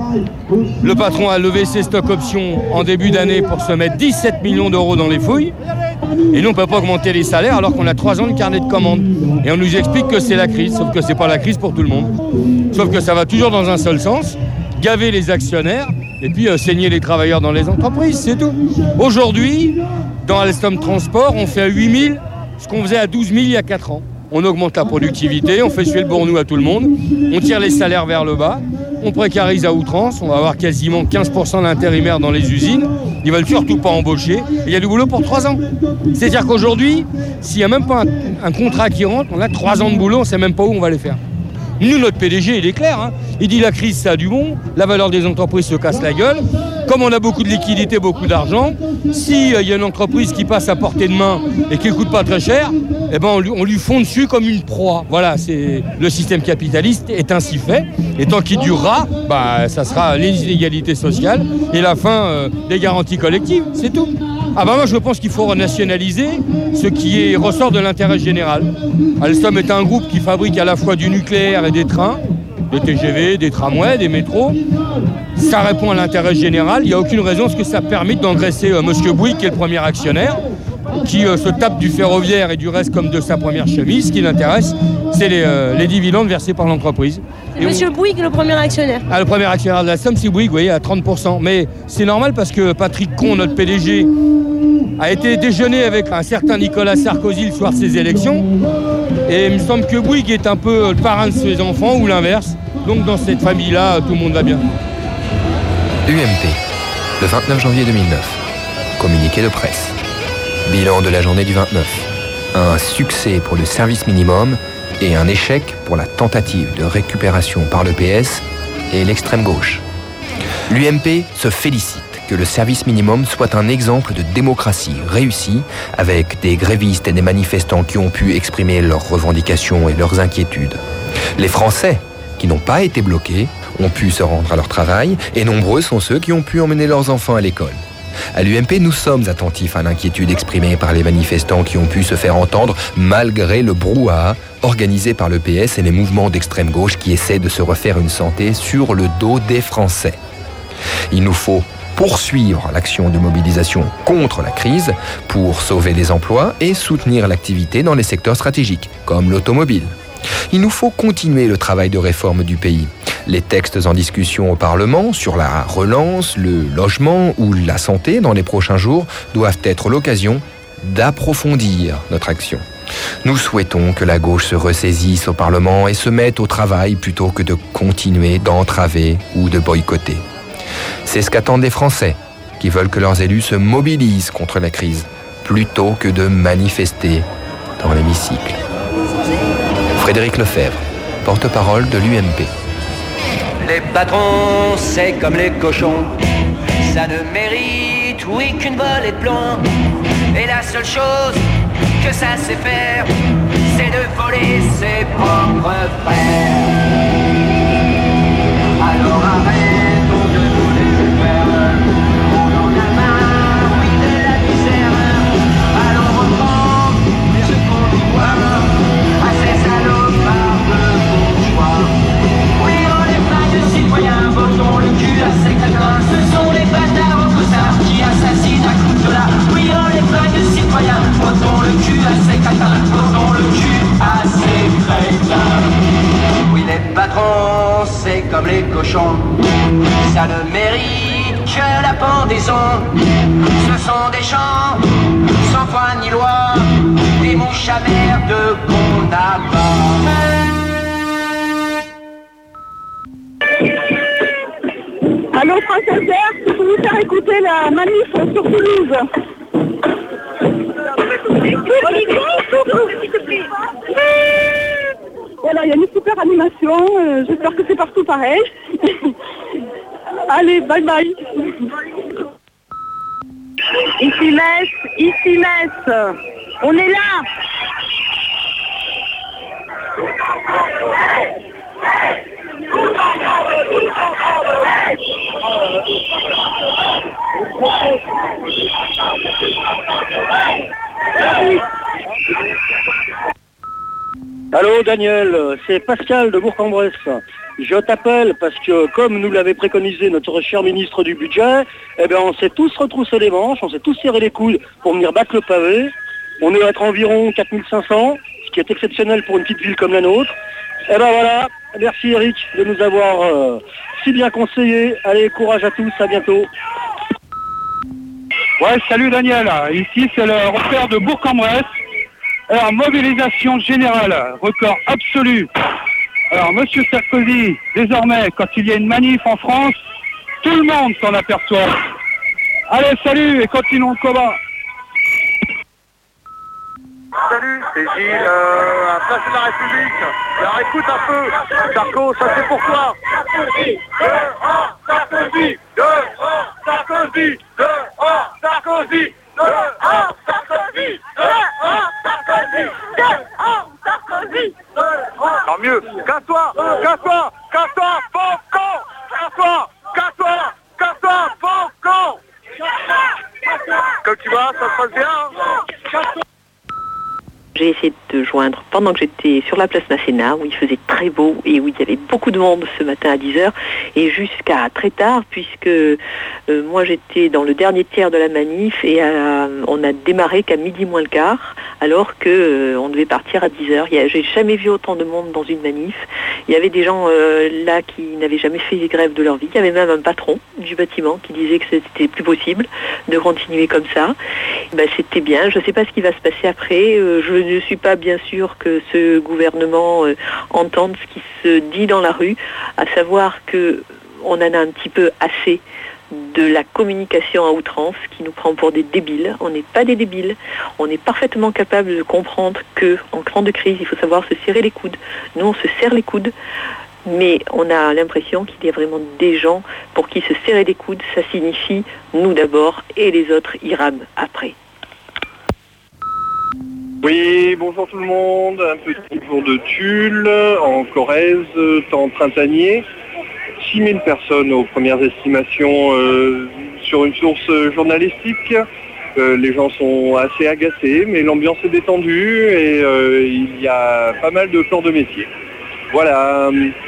Le patron a levé ses stocks options en début d'année pour se mettre 17 millions d'euros dans les fouilles. Et nous, on ne peut pas augmenter les salaires alors qu'on a 3 ans de carnet de commandes. Et on nous explique que c'est la crise, sauf que c'est pas la crise pour tout le monde. Sauf que ça va toujours dans un seul sens, gaver les actionnaires et puis saigner les travailleurs dans les entreprises, c'est tout. Aujourd'hui, dans Alstom Transport, on fait à 8 000 ce qu'on faisait à 12 000 il y a 4 ans. On augmente la productivité, on fait suer le bournou à tout le monde, on tire les salaires vers le bas, on précarise à outrance, on va avoir quasiment 15% d'intérimaires dans les usines, ils veulent surtout pas embaucher, et il y a du boulot pour 3 ans. C'est-à-dire qu'aujourd'hui, s'il n'y a même pas un contrat qui rentre, on a 3 ans de boulot, on ne sait même pas où on va les faire. Nous, notre PDG, il est clair, hein. Il dit la crise, ça a du bon, la valeur des entreprises se casse la gueule. Comme on a beaucoup de liquidités, beaucoup d'argent, s'il y a une entreprise qui passe à portée de main et qui ne coûte pas très cher, eh ben on lui fond dessus comme une proie. Voilà, le système capitaliste est ainsi fait. Et tant qu'il durera, ça sera les inégalités sociales et la fin des garanties collectives, c'est tout. Moi je pense qu'il faut renationaliser ce qui ressort de l'intérêt général. Alstom est un groupe qui fabrique à la fois du nucléaire et des trains, des TGV, des tramways, des métros. Ça répond à l'intérêt général. Il n'y a aucune raison à ce que ça permette d'engraisser M. Bouygues, qui est le premier actionnaire, qui se tape du ferroviaire et du reste comme de sa première chemise. Ce qui l'intéresse, c'est les dividendes versés par l'entreprise. Monsieur Bouygues, le premier actionnaire? Le premier actionnaire de Alstom, c'est Bouygues, oui, à 30%. Mais c'est normal parce que Patrick Con, notre PDG, a été déjeuner avec un certain Nicolas Sarkozy le soir de ses élections. Et il me semble que Bouygues est un peu le parrain de ses enfants ou l'inverse. Donc dans cette famille-là, tout le monde va bien. UMP, le 29 janvier 2009. Communiqué de presse. Bilan de la journée du 29. Un succès pour le service minimum et un échec pour la tentative de récupération par le PS et l'extrême gauche. L'UMP se félicite que le service minimum soit un exemple de démocratie réussie, avec des grévistes et des manifestants qui ont pu exprimer leurs revendications et leurs inquiétudes. Les Français, qui n'ont pas été bloqués, ont pu se rendre à leur travail, et nombreux sont ceux qui ont pu emmener leurs enfants à l'école. À l'UMP, nous sommes attentifs à l'inquiétude exprimée par les manifestants qui ont pu se faire entendre malgré le brouhaha organisé par le PS et les mouvements d'extrême gauche qui essaient de se refaire une santé sur le dos des Français. Il nous faut poursuivre l'action de mobilisation contre la crise pour sauver les emplois et soutenir l'activité dans les secteurs stratégiques, comme l'automobile. Il nous faut continuer le travail de réforme du pays. Les textes en discussion au Parlement sur la relance, le logement ou la santé dans les prochains jours doivent être l'occasion d'approfondir notre action. Nous souhaitons que la gauche se ressaisisse au Parlement et se mette au travail plutôt que de continuer d'entraver ou de boycotter. C'est ce qu'attendent les Français, qui veulent que leurs élus se mobilisent contre la crise, plutôt que de manifester dans l'hémicycle. Frédéric Lefebvre, porte-parole de l'UMP. Les patrons, c'est comme les cochons, ça ne mérite, oui, qu'une volée de plomb. Et la seule chose que ça sait faire, c'est de voler ses propres frères. Alors arrêtons de nous laisser faire, on en a marre, oui, de la misère. Alors on prend ce qu'on y voit, à ces salopards de bourgeois. Oui, on est pas de citoyens, votons le cul à ces crétins. Ce sont les bâtards au costard qui assassinent à coups de là. Oui, on est pas de citoyens, votons le patrons, c'est comme les cochons, ça ne mérite que la pendaison. Ce sont des chants, sans foi ni loi, des mouches à merde qu'on abat. Allô, France Inter, je peux vous faire écouter la manif sur Toulouse. Voilà, il y a une super animation, j'espère que c'est partout pareil. Allez, bye bye. Ici Metz, on est là. Allô Daniel, c'est Pascal de Bourg-en-Bresse. Je t'appelle parce que comme nous l'avait préconisé notre cher ministre du budget, eh bien on s'est tous retroussé les manches, on s'est tous serré les coudes pour venir battre le pavé. On doit être environ 4500, ce qui est exceptionnel pour une petite ville comme la nôtre. Et ben voilà, merci Eric de nous avoir si bien conseillé. Allez, courage à tous, à bientôt. Ouais, salut Daniel, ici c'est le repère de Bourg-en-Bresse. Alors, mobilisation générale, record absolu. Alors, Monsieur Sarkozy, désormais, quand il y a une manif en France, tout le monde s'en aperçoit. Allez, salut et continuons le combat. Salut, c'est Gilles, à Place de la République. Alors écoute un peu, Sarko, ça c'est pourquoi Sarkozy, dehors, Sarkozy, dehors, Sarkozy, dehors, Sarkozy, dehors, Sarkozy, dehors, Sarkozy, dehors, Sarkozy, dehors. Tant mieux, casse-toi, casse-toi, casse-toi, faux con, casse-toi, casse-toi, casse-toi, faux con. Comme tu vois, ça se passe bien. J'ai essayé de joindre pendant que j'étais sur la place Masséna, où il faisait très beau et où il y avait beaucoup de monde ce matin à 10h, et jusqu'à très tard, puisque moi j'étais dans le dernier tiers de la manif, et on a démarré qu'à midi moins le quart, alors qu'on devait partir à 10h. J'ai jamais vu autant de monde dans une manif. Il y avait des gens là qui n'avaient jamais fait des grèves de leur vie. Il y avait même un patron du bâtiment qui disait que c'était plus possible de continuer comme ça. Ben, c'était bien. Je ne sais pas ce qui va se passer après. Je ne suis pas bien sûr que ce gouvernement entende ce qui se dit dans la rue, à savoir qu'on en a un petit peu assez de la communication à outrance qui nous prend pour des débiles. On n'est pas des débiles. On est parfaitement capable de comprendre qu'en temps de crise, il faut savoir se serrer les coudes. Nous, on se serre les coudes, mais on a l'impression qu'il y a vraiment des gens pour qui se serrer les coudes, ça signifie nous d'abord et les autres y rament après. Oui, bonjour tout le monde. Un petit jour de Tulle, en Corrèze, temps printanier. 6000 personnes aux premières estimations sur une source journalistique. Les gens sont assez agacés, mais l'ambiance est détendue et il y a pas mal de corps de métier. Voilà.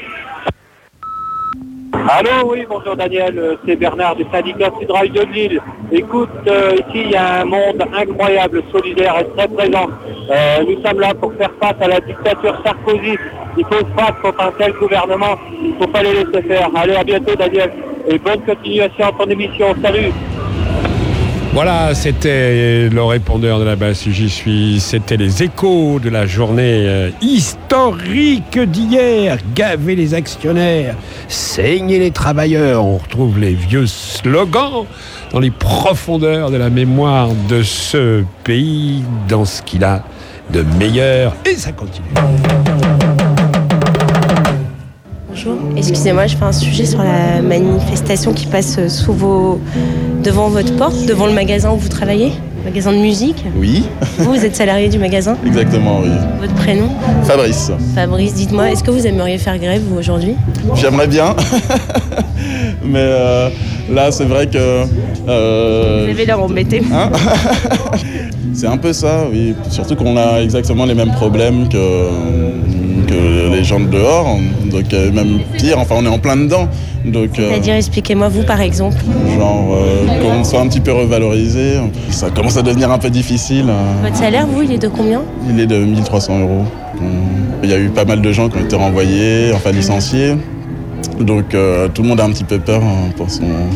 Allô, oui, bonjour Daniel, c'est Bernard du syndicat Sudrail de Lille. Écoute, ici il y a un monde incroyable, solidaire et très présent. Nous sommes là pour faire face à la dictature Sarkozy. Il faut se battre contre un tel gouvernement, il ne faut pas les laisser faire. Allez, à bientôt Daniel, et bonne continuation à ton émission. Salut. Voilà, c'était le répondeur de la base si j'y suis. C'était les échos de la journée historique d'hier. Gaver les actionnaires, saigner les travailleurs. On retrouve les vieux slogans dans les profondeurs de la mémoire de ce pays, dans ce qu'il a de meilleur. Et ça continue. Bonjour, excusez-moi, je fais un sujet sur la manifestation qui passe devant votre porte, devant le magasin où vous travaillez, magasin de musique. Oui. Vous êtes salarié du magasin ? Exactement, oui. Votre prénom ? Fabrice. Fabrice, dites-moi, est-ce que vous aimeriez faire grève, vous, aujourd'hui ? J'aimerais bien, mais là, c'est vrai que... Vous avez l'air embêté. Hein ? C'est un peu ça, oui. Surtout qu'on a exactement les mêmes problèmes que les gens de dehors, donc même pire, enfin on est en plein dedans. C'est-à-dire, expliquez-moi vous par exemple. Genre qu'on soit un petit peu revalorisé, ça commence à devenir un peu difficile. Votre salaire, vous, il est de combien ? Il est de 1 300 €. Il y a eu pas mal de gens qui ont été renvoyés, enfin licenciés. Donc tout le monde a un petit peu peur pour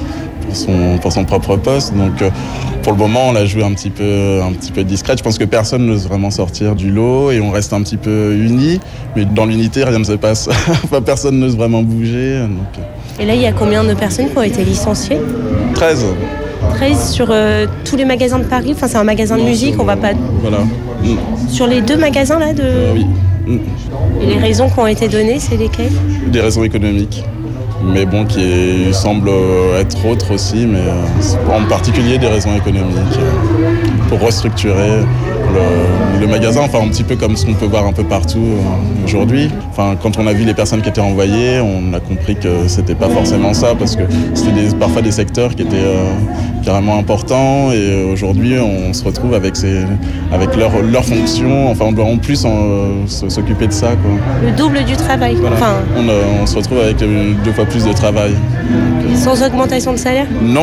son propre poste. Donc pour le moment, on l'a joué un petit peu discret. Je pense que personne n'ose vraiment sortir du lot et on reste un petit peu unis. Mais dans l'unité, rien ne se passe. Enfin, personne n'ose vraiment bouger. Donc... Et là, il y a combien de personnes qui ont été licenciées ? 13. 13 sur tous les magasins de Paris. Enfin, c'est un magasin de musique, on va pas... Voilà. Sur les 2 magasins, là, de... Oui. Et les raisons qui ont été données, c'est lesquelles ? Des raisons économiques. Mais bon, qui semblent être autres aussi, mais en particulier des raisons économiques. Pour restructurer le magasin, enfin un petit peu comme ce qu'on peut voir un peu partout aujourd'hui. Enfin, quand on a vu les personnes qui étaient envoyées, on a compris que c'était pas forcément ça, parce que c'était parfois des secteurs qui étaient carrément importants, et aujourd'hui on se retrouve avec leurs fonctions. Enfin, on doit en plus s'occuper de ça, quoi. Le double du travail. Voilà. Enfin... On se retrouve avec 2 fois plus de travail. Donc, sans augmentation de salaire ? Non.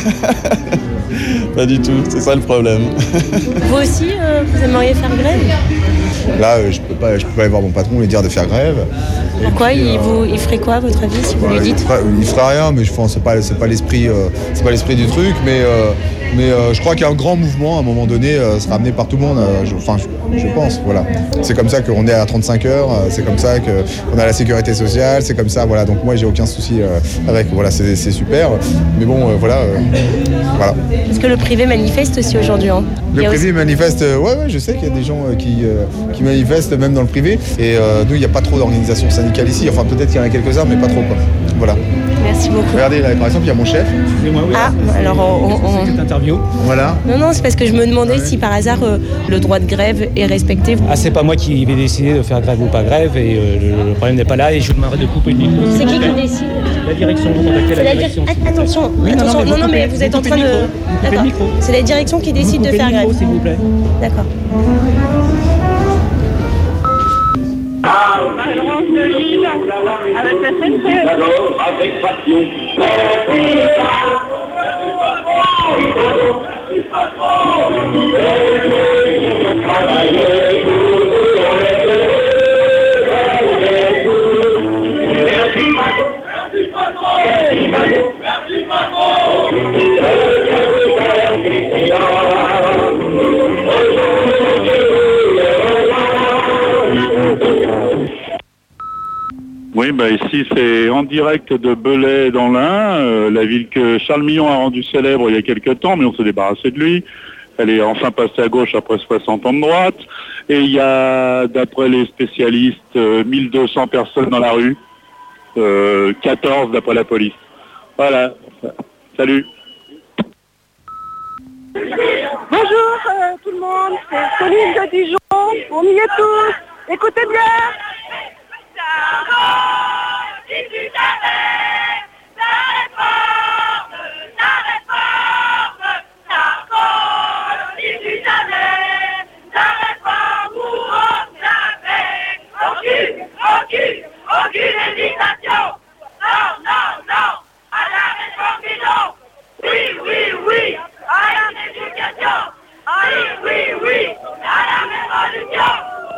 Pas du tout, c'est ça le problème. Vous aussi, vous aimeriez faire grève ? Là, je peux pas aller voir mon patron et lui dire de faire grève. Pourquoi il ferait quoi, à votre avis, si vous lui dites ? Il ferait rien, mais je pense que c'est pas l'esprit du truc. Mais je crois qu'un grand mouvement, à un moment donné, sera amené par tout le monde. Je pense, voilà. C'est comme ça qu'on est à 35 heures, c'est comme ça qu'on a la sécurité sociale, c'est comme ça, voilà. Donc moi, j'ai aucun souci avec, voilà, c'est super. Mais bon, voilà. Est-ce que le privé manifeste aussi aujourd'hui, hein ? Le privé manifeste, ouais, je sais qu'il y a des gens qui manifestent même dans le privé. Et nous, il n'y a pas trop d'organisations syndicales ici. Enfin, peut-être qu'il y en a quelques-uns, mais pas trop, quoi. Voilà. Merci beaucoup. Regardez, là, par exemple, il y a mon chef. Ah, alors cette interview. Voilà. Non, c'est parce que je me demandais si par hasard le droit de grève est respecté. Ah, c'est pas moi qui vais décider de faire grève ou pas grève, et le problème n'est pas là, et je m'arrête de couper le micro. C'est qui décide ? La direction, vous contactez la direction. Attention, Oui, attention. Non, mais coupez, vous êtes en train de... D'accord. C'est la direction qui décide de faire grève. S'il vous plaît. D'accord. Elle rentre de Lille avec la SNCF. Avec passion. Oui, ici c'est en direct de Belay dans l'Ain, la ville que Charles Millon a rendue célèbre il y a quelques temps, mais on s'est débarrassé de lui. Elle est enfin passée à gauche après 60 ans de droite. Et il y a, d'après les spécialistes, 1200 personnes dans la rue, 14 d'après la police. Voilà, salut. Bonjour tout le monde, c'est Pauline de Dijon. On y est tous. Écoutez bien. Aucune hésitation. Non, à la réforme bidon. Oui, à la éducation. Oui, à la révolution.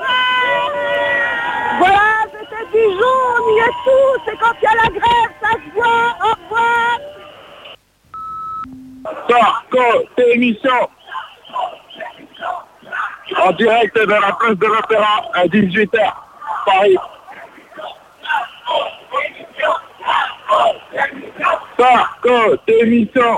Voilà, c'était Dijon, on y est tous. Et quand il y a la grève, ça se voit. Au revoir. Sarko, émission. En direct de la place de l'Opéra à 18h, Paris. Sarko, émission.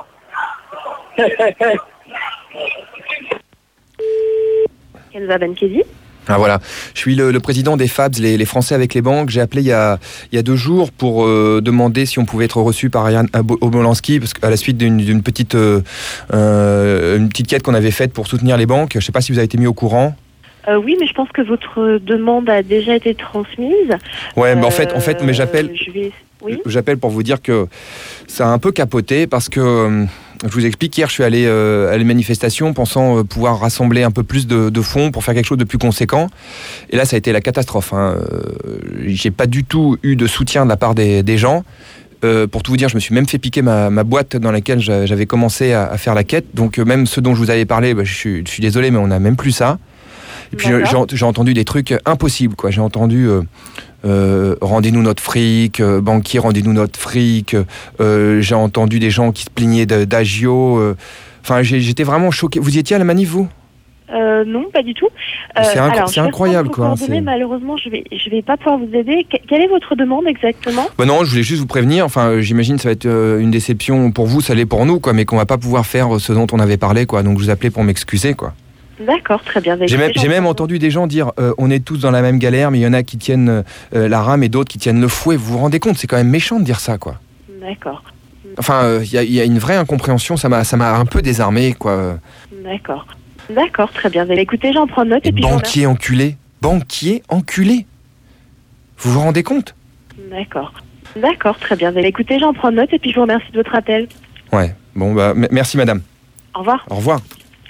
Elsa Benkezi. Ah voilà, je suis le président des FABS, les Français avec les banques. J'ai appelé il y a 2 jours pour demander si on pouvait être reçu par Ariane Obolensky, parce qu'à la suite d'une petite quête qu'on avait faite pour soutenir les banques. Je ne sais pas si vous avez été mis au courant. Oui, mais je pense que votre demande a déjà été transmise. Ouais, mais en fait, mais j'appelle. Oui. J'appelle pour vous dire que ça a un peu capoté parce que je vous explique, hier je suis allé à la manifestation pensant pouvoir rassembler un peu plus de fonds pour faire quelque chose de plus conséquent, et là ça a été la catastrophe, hein. J'ai pas du tout eu de soutien de la part des gens. Pour tout vous dire, je me suis même fait piquer ma boîte dans laquelle j'avais commencé à faire la quête, donc même ce dont je vous avais parlé, je suis désolé, mais on n'a même plus ça. Et puis j'ai entendu des trucs impossibles, quoi. J'ai entendu rendez-nous notre fric, banquier, rendez-nous notre fric. J'ai entendu des gens qui se plaignaient d'agio. Enfin, j'étais vraiment choqué. Vous y étiez à la manif, vous ? Non, pas du tout. C'est incroyable, quoi. Malheureusement, je vais pas pouvoir vous aider. Quelle est votre demande exactement ? Non, je voulais juste vous prévenir. Enfin, j'imagine que ça va être une déception pour vous, ça l'est pour nous, quoi, mais qu'on va pas pouvoir faire ce dont on avait parlé, quoi. Donc je vous appelais pour m'excuser, quoi. D'accord, très bien. J'ai même entendu des gens dire on est tous dans la même galère, mais il y en a qui tiennent la rame et d'autres qui tiennent le fouet. Vous vous rendez compte ? C'est quand même méchant de dire ça, quoi. D'accord. Enfin, il y a une vraie incompréhension. Ça m'a un peu désarmé, quoi. D'accord, très bien. Écoutez, j'en prends note. Et puis banquier enculé. Vous vous rendez compte ? D'accord, très bien. Écoutez, j'en prends note et puis je vous remercie de votre appel. Ouais, bon, merci madame. Au revoir. Au revoir.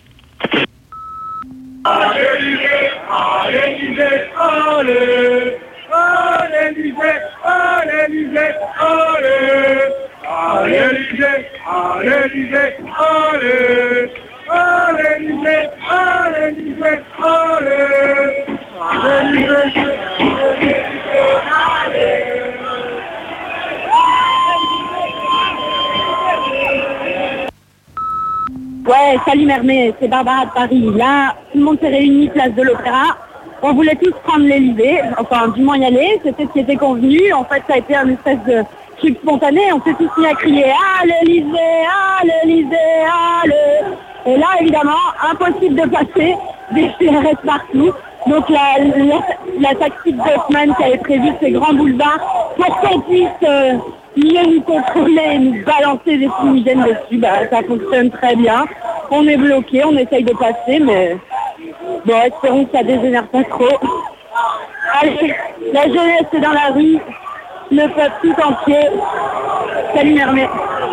Ouais, salut Mermet, c'est Barbara de Paris. Là, tout le monde s'est réuni place de l'Opéra. On voulait tous prendre l'Elysée, enfin du moins y aller, c'était ce qui était convenu. En fait, ça a été un espèce de truc spontané, on s'est tous mis à crier « Ah l'Elysée, ah l'Elysée, ah le... » Et là, évidemment, impossible de passer, des CRS partout. Donc la tactique d'Hoffmann qui avait prévu ces grands boulevards pour qu'on puisse mieux nous contrôler et nous balancer des fumigènes dessus, ça fonctionne très bien. On est bloqué, on essaye de passer, mais bon, espérons que ça dégénère pas trop. Allez, la jeunesse est dans la rue, le peuple tout entier. Salut Mermet.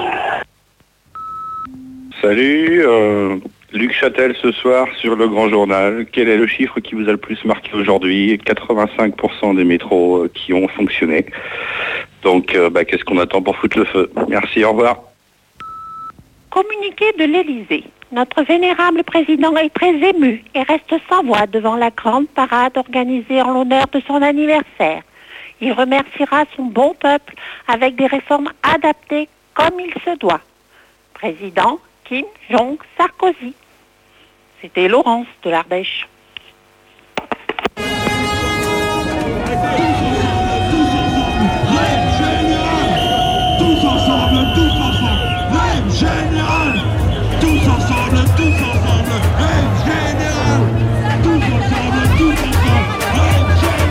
Salut, Luc Châtel ce soir sur le Grand Journal. Quel est le chiffre qui vous a le plus marqué aujourd'hui ? 85% des métros qui ont fonctionné. Donc, qu'est-ce qu'on attend pour foutre le feu ? Merci, au revoir. Communiqué de l'Élysée. Notre vénérable président est très ému et reste sans voix devant la grande parade organisée en l'honneur de son anniversaire. Il remerciera son bon peuple avec des réformes adaptées comme il se doit. Président Kim Jong Sarkozy. C'était Laurence de l'Ardèche. Tous ensemble, rêve général. Tous ensemble, rêve général. Tous ensemble, rêve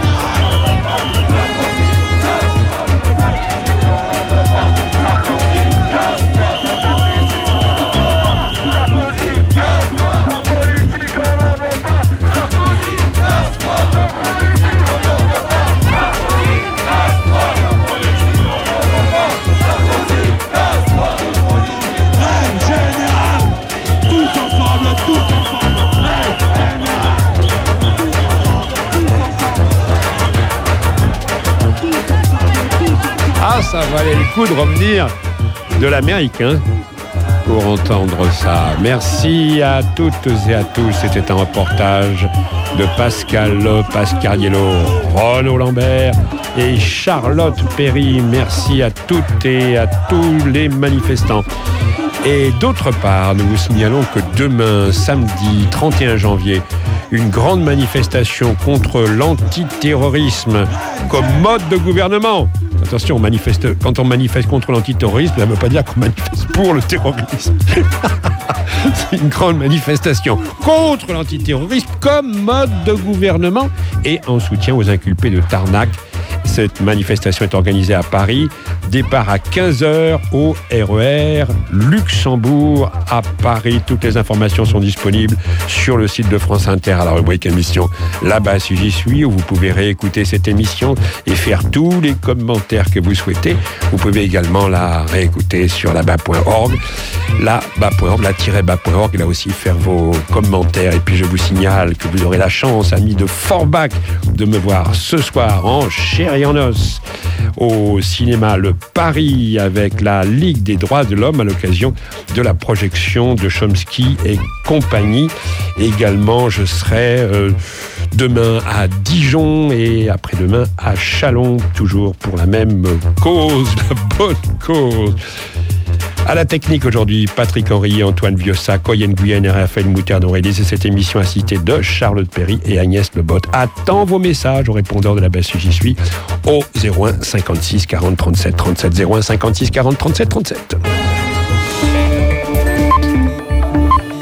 Ah, ça valait le coup de revenir de l'Amérique, hein, pour entendre ça. Merci à toutes et à tous. C'était un reportage de Pascal Pascariello, Renaud Lambert et Charlotte Perry. Merci à toutes et à tous les manifestants. Et d'autre part, nous vous signalons que demain, samedi 31 janvier, une grande manifestation contre l'antiterrorisme comme mode de gouvernement. Attention, quand on manifeste contre l'antiterrorisme, ça ne veut pas dire qu'on manifeste pour le terrorisme. C'est une grande manifestation contre l'antiterrorisme comme mode de gouvernement et en soutien aux inculpés de Tarnac. Cette manifestation est organisée à Paris. Départ à 15h au RER Luxembourg à Paris. Toutes les informations sont disponibles sur le site de France Inter à la rubrique émission Là-bas si j'y suis, où vous pouvez réécouter cette émission et faire tous les commentaires que vous souhaitez. Vous pouvez également la réécouter sur là-bas.org, là-bas.org, là aussi faire vos commentaires. Et puis je vous signale que vous aurez la chance, amis de Forbach, de me voir ce soir en chair chair et en os. Au cinéma Le Paris avec la Ligue des droits de l'homme à l'occasion de la projection de Chomsky et compagnie. Également, je serai demain à Dijon et après-demain à Châlons, toujours pour la même cause, la bonne cause. À la technique aujourd'hui, Patrick Henry, Antoine Viossa, Coyen Guyenne et Raphaël Moutarde ont réalisé cette émission assistée de Charlotte Perry et Agnès Lebotte. Attends vos messages au répondeur de la baisse J'y suis au 01 56 40 37 37 01 56 40 37 37.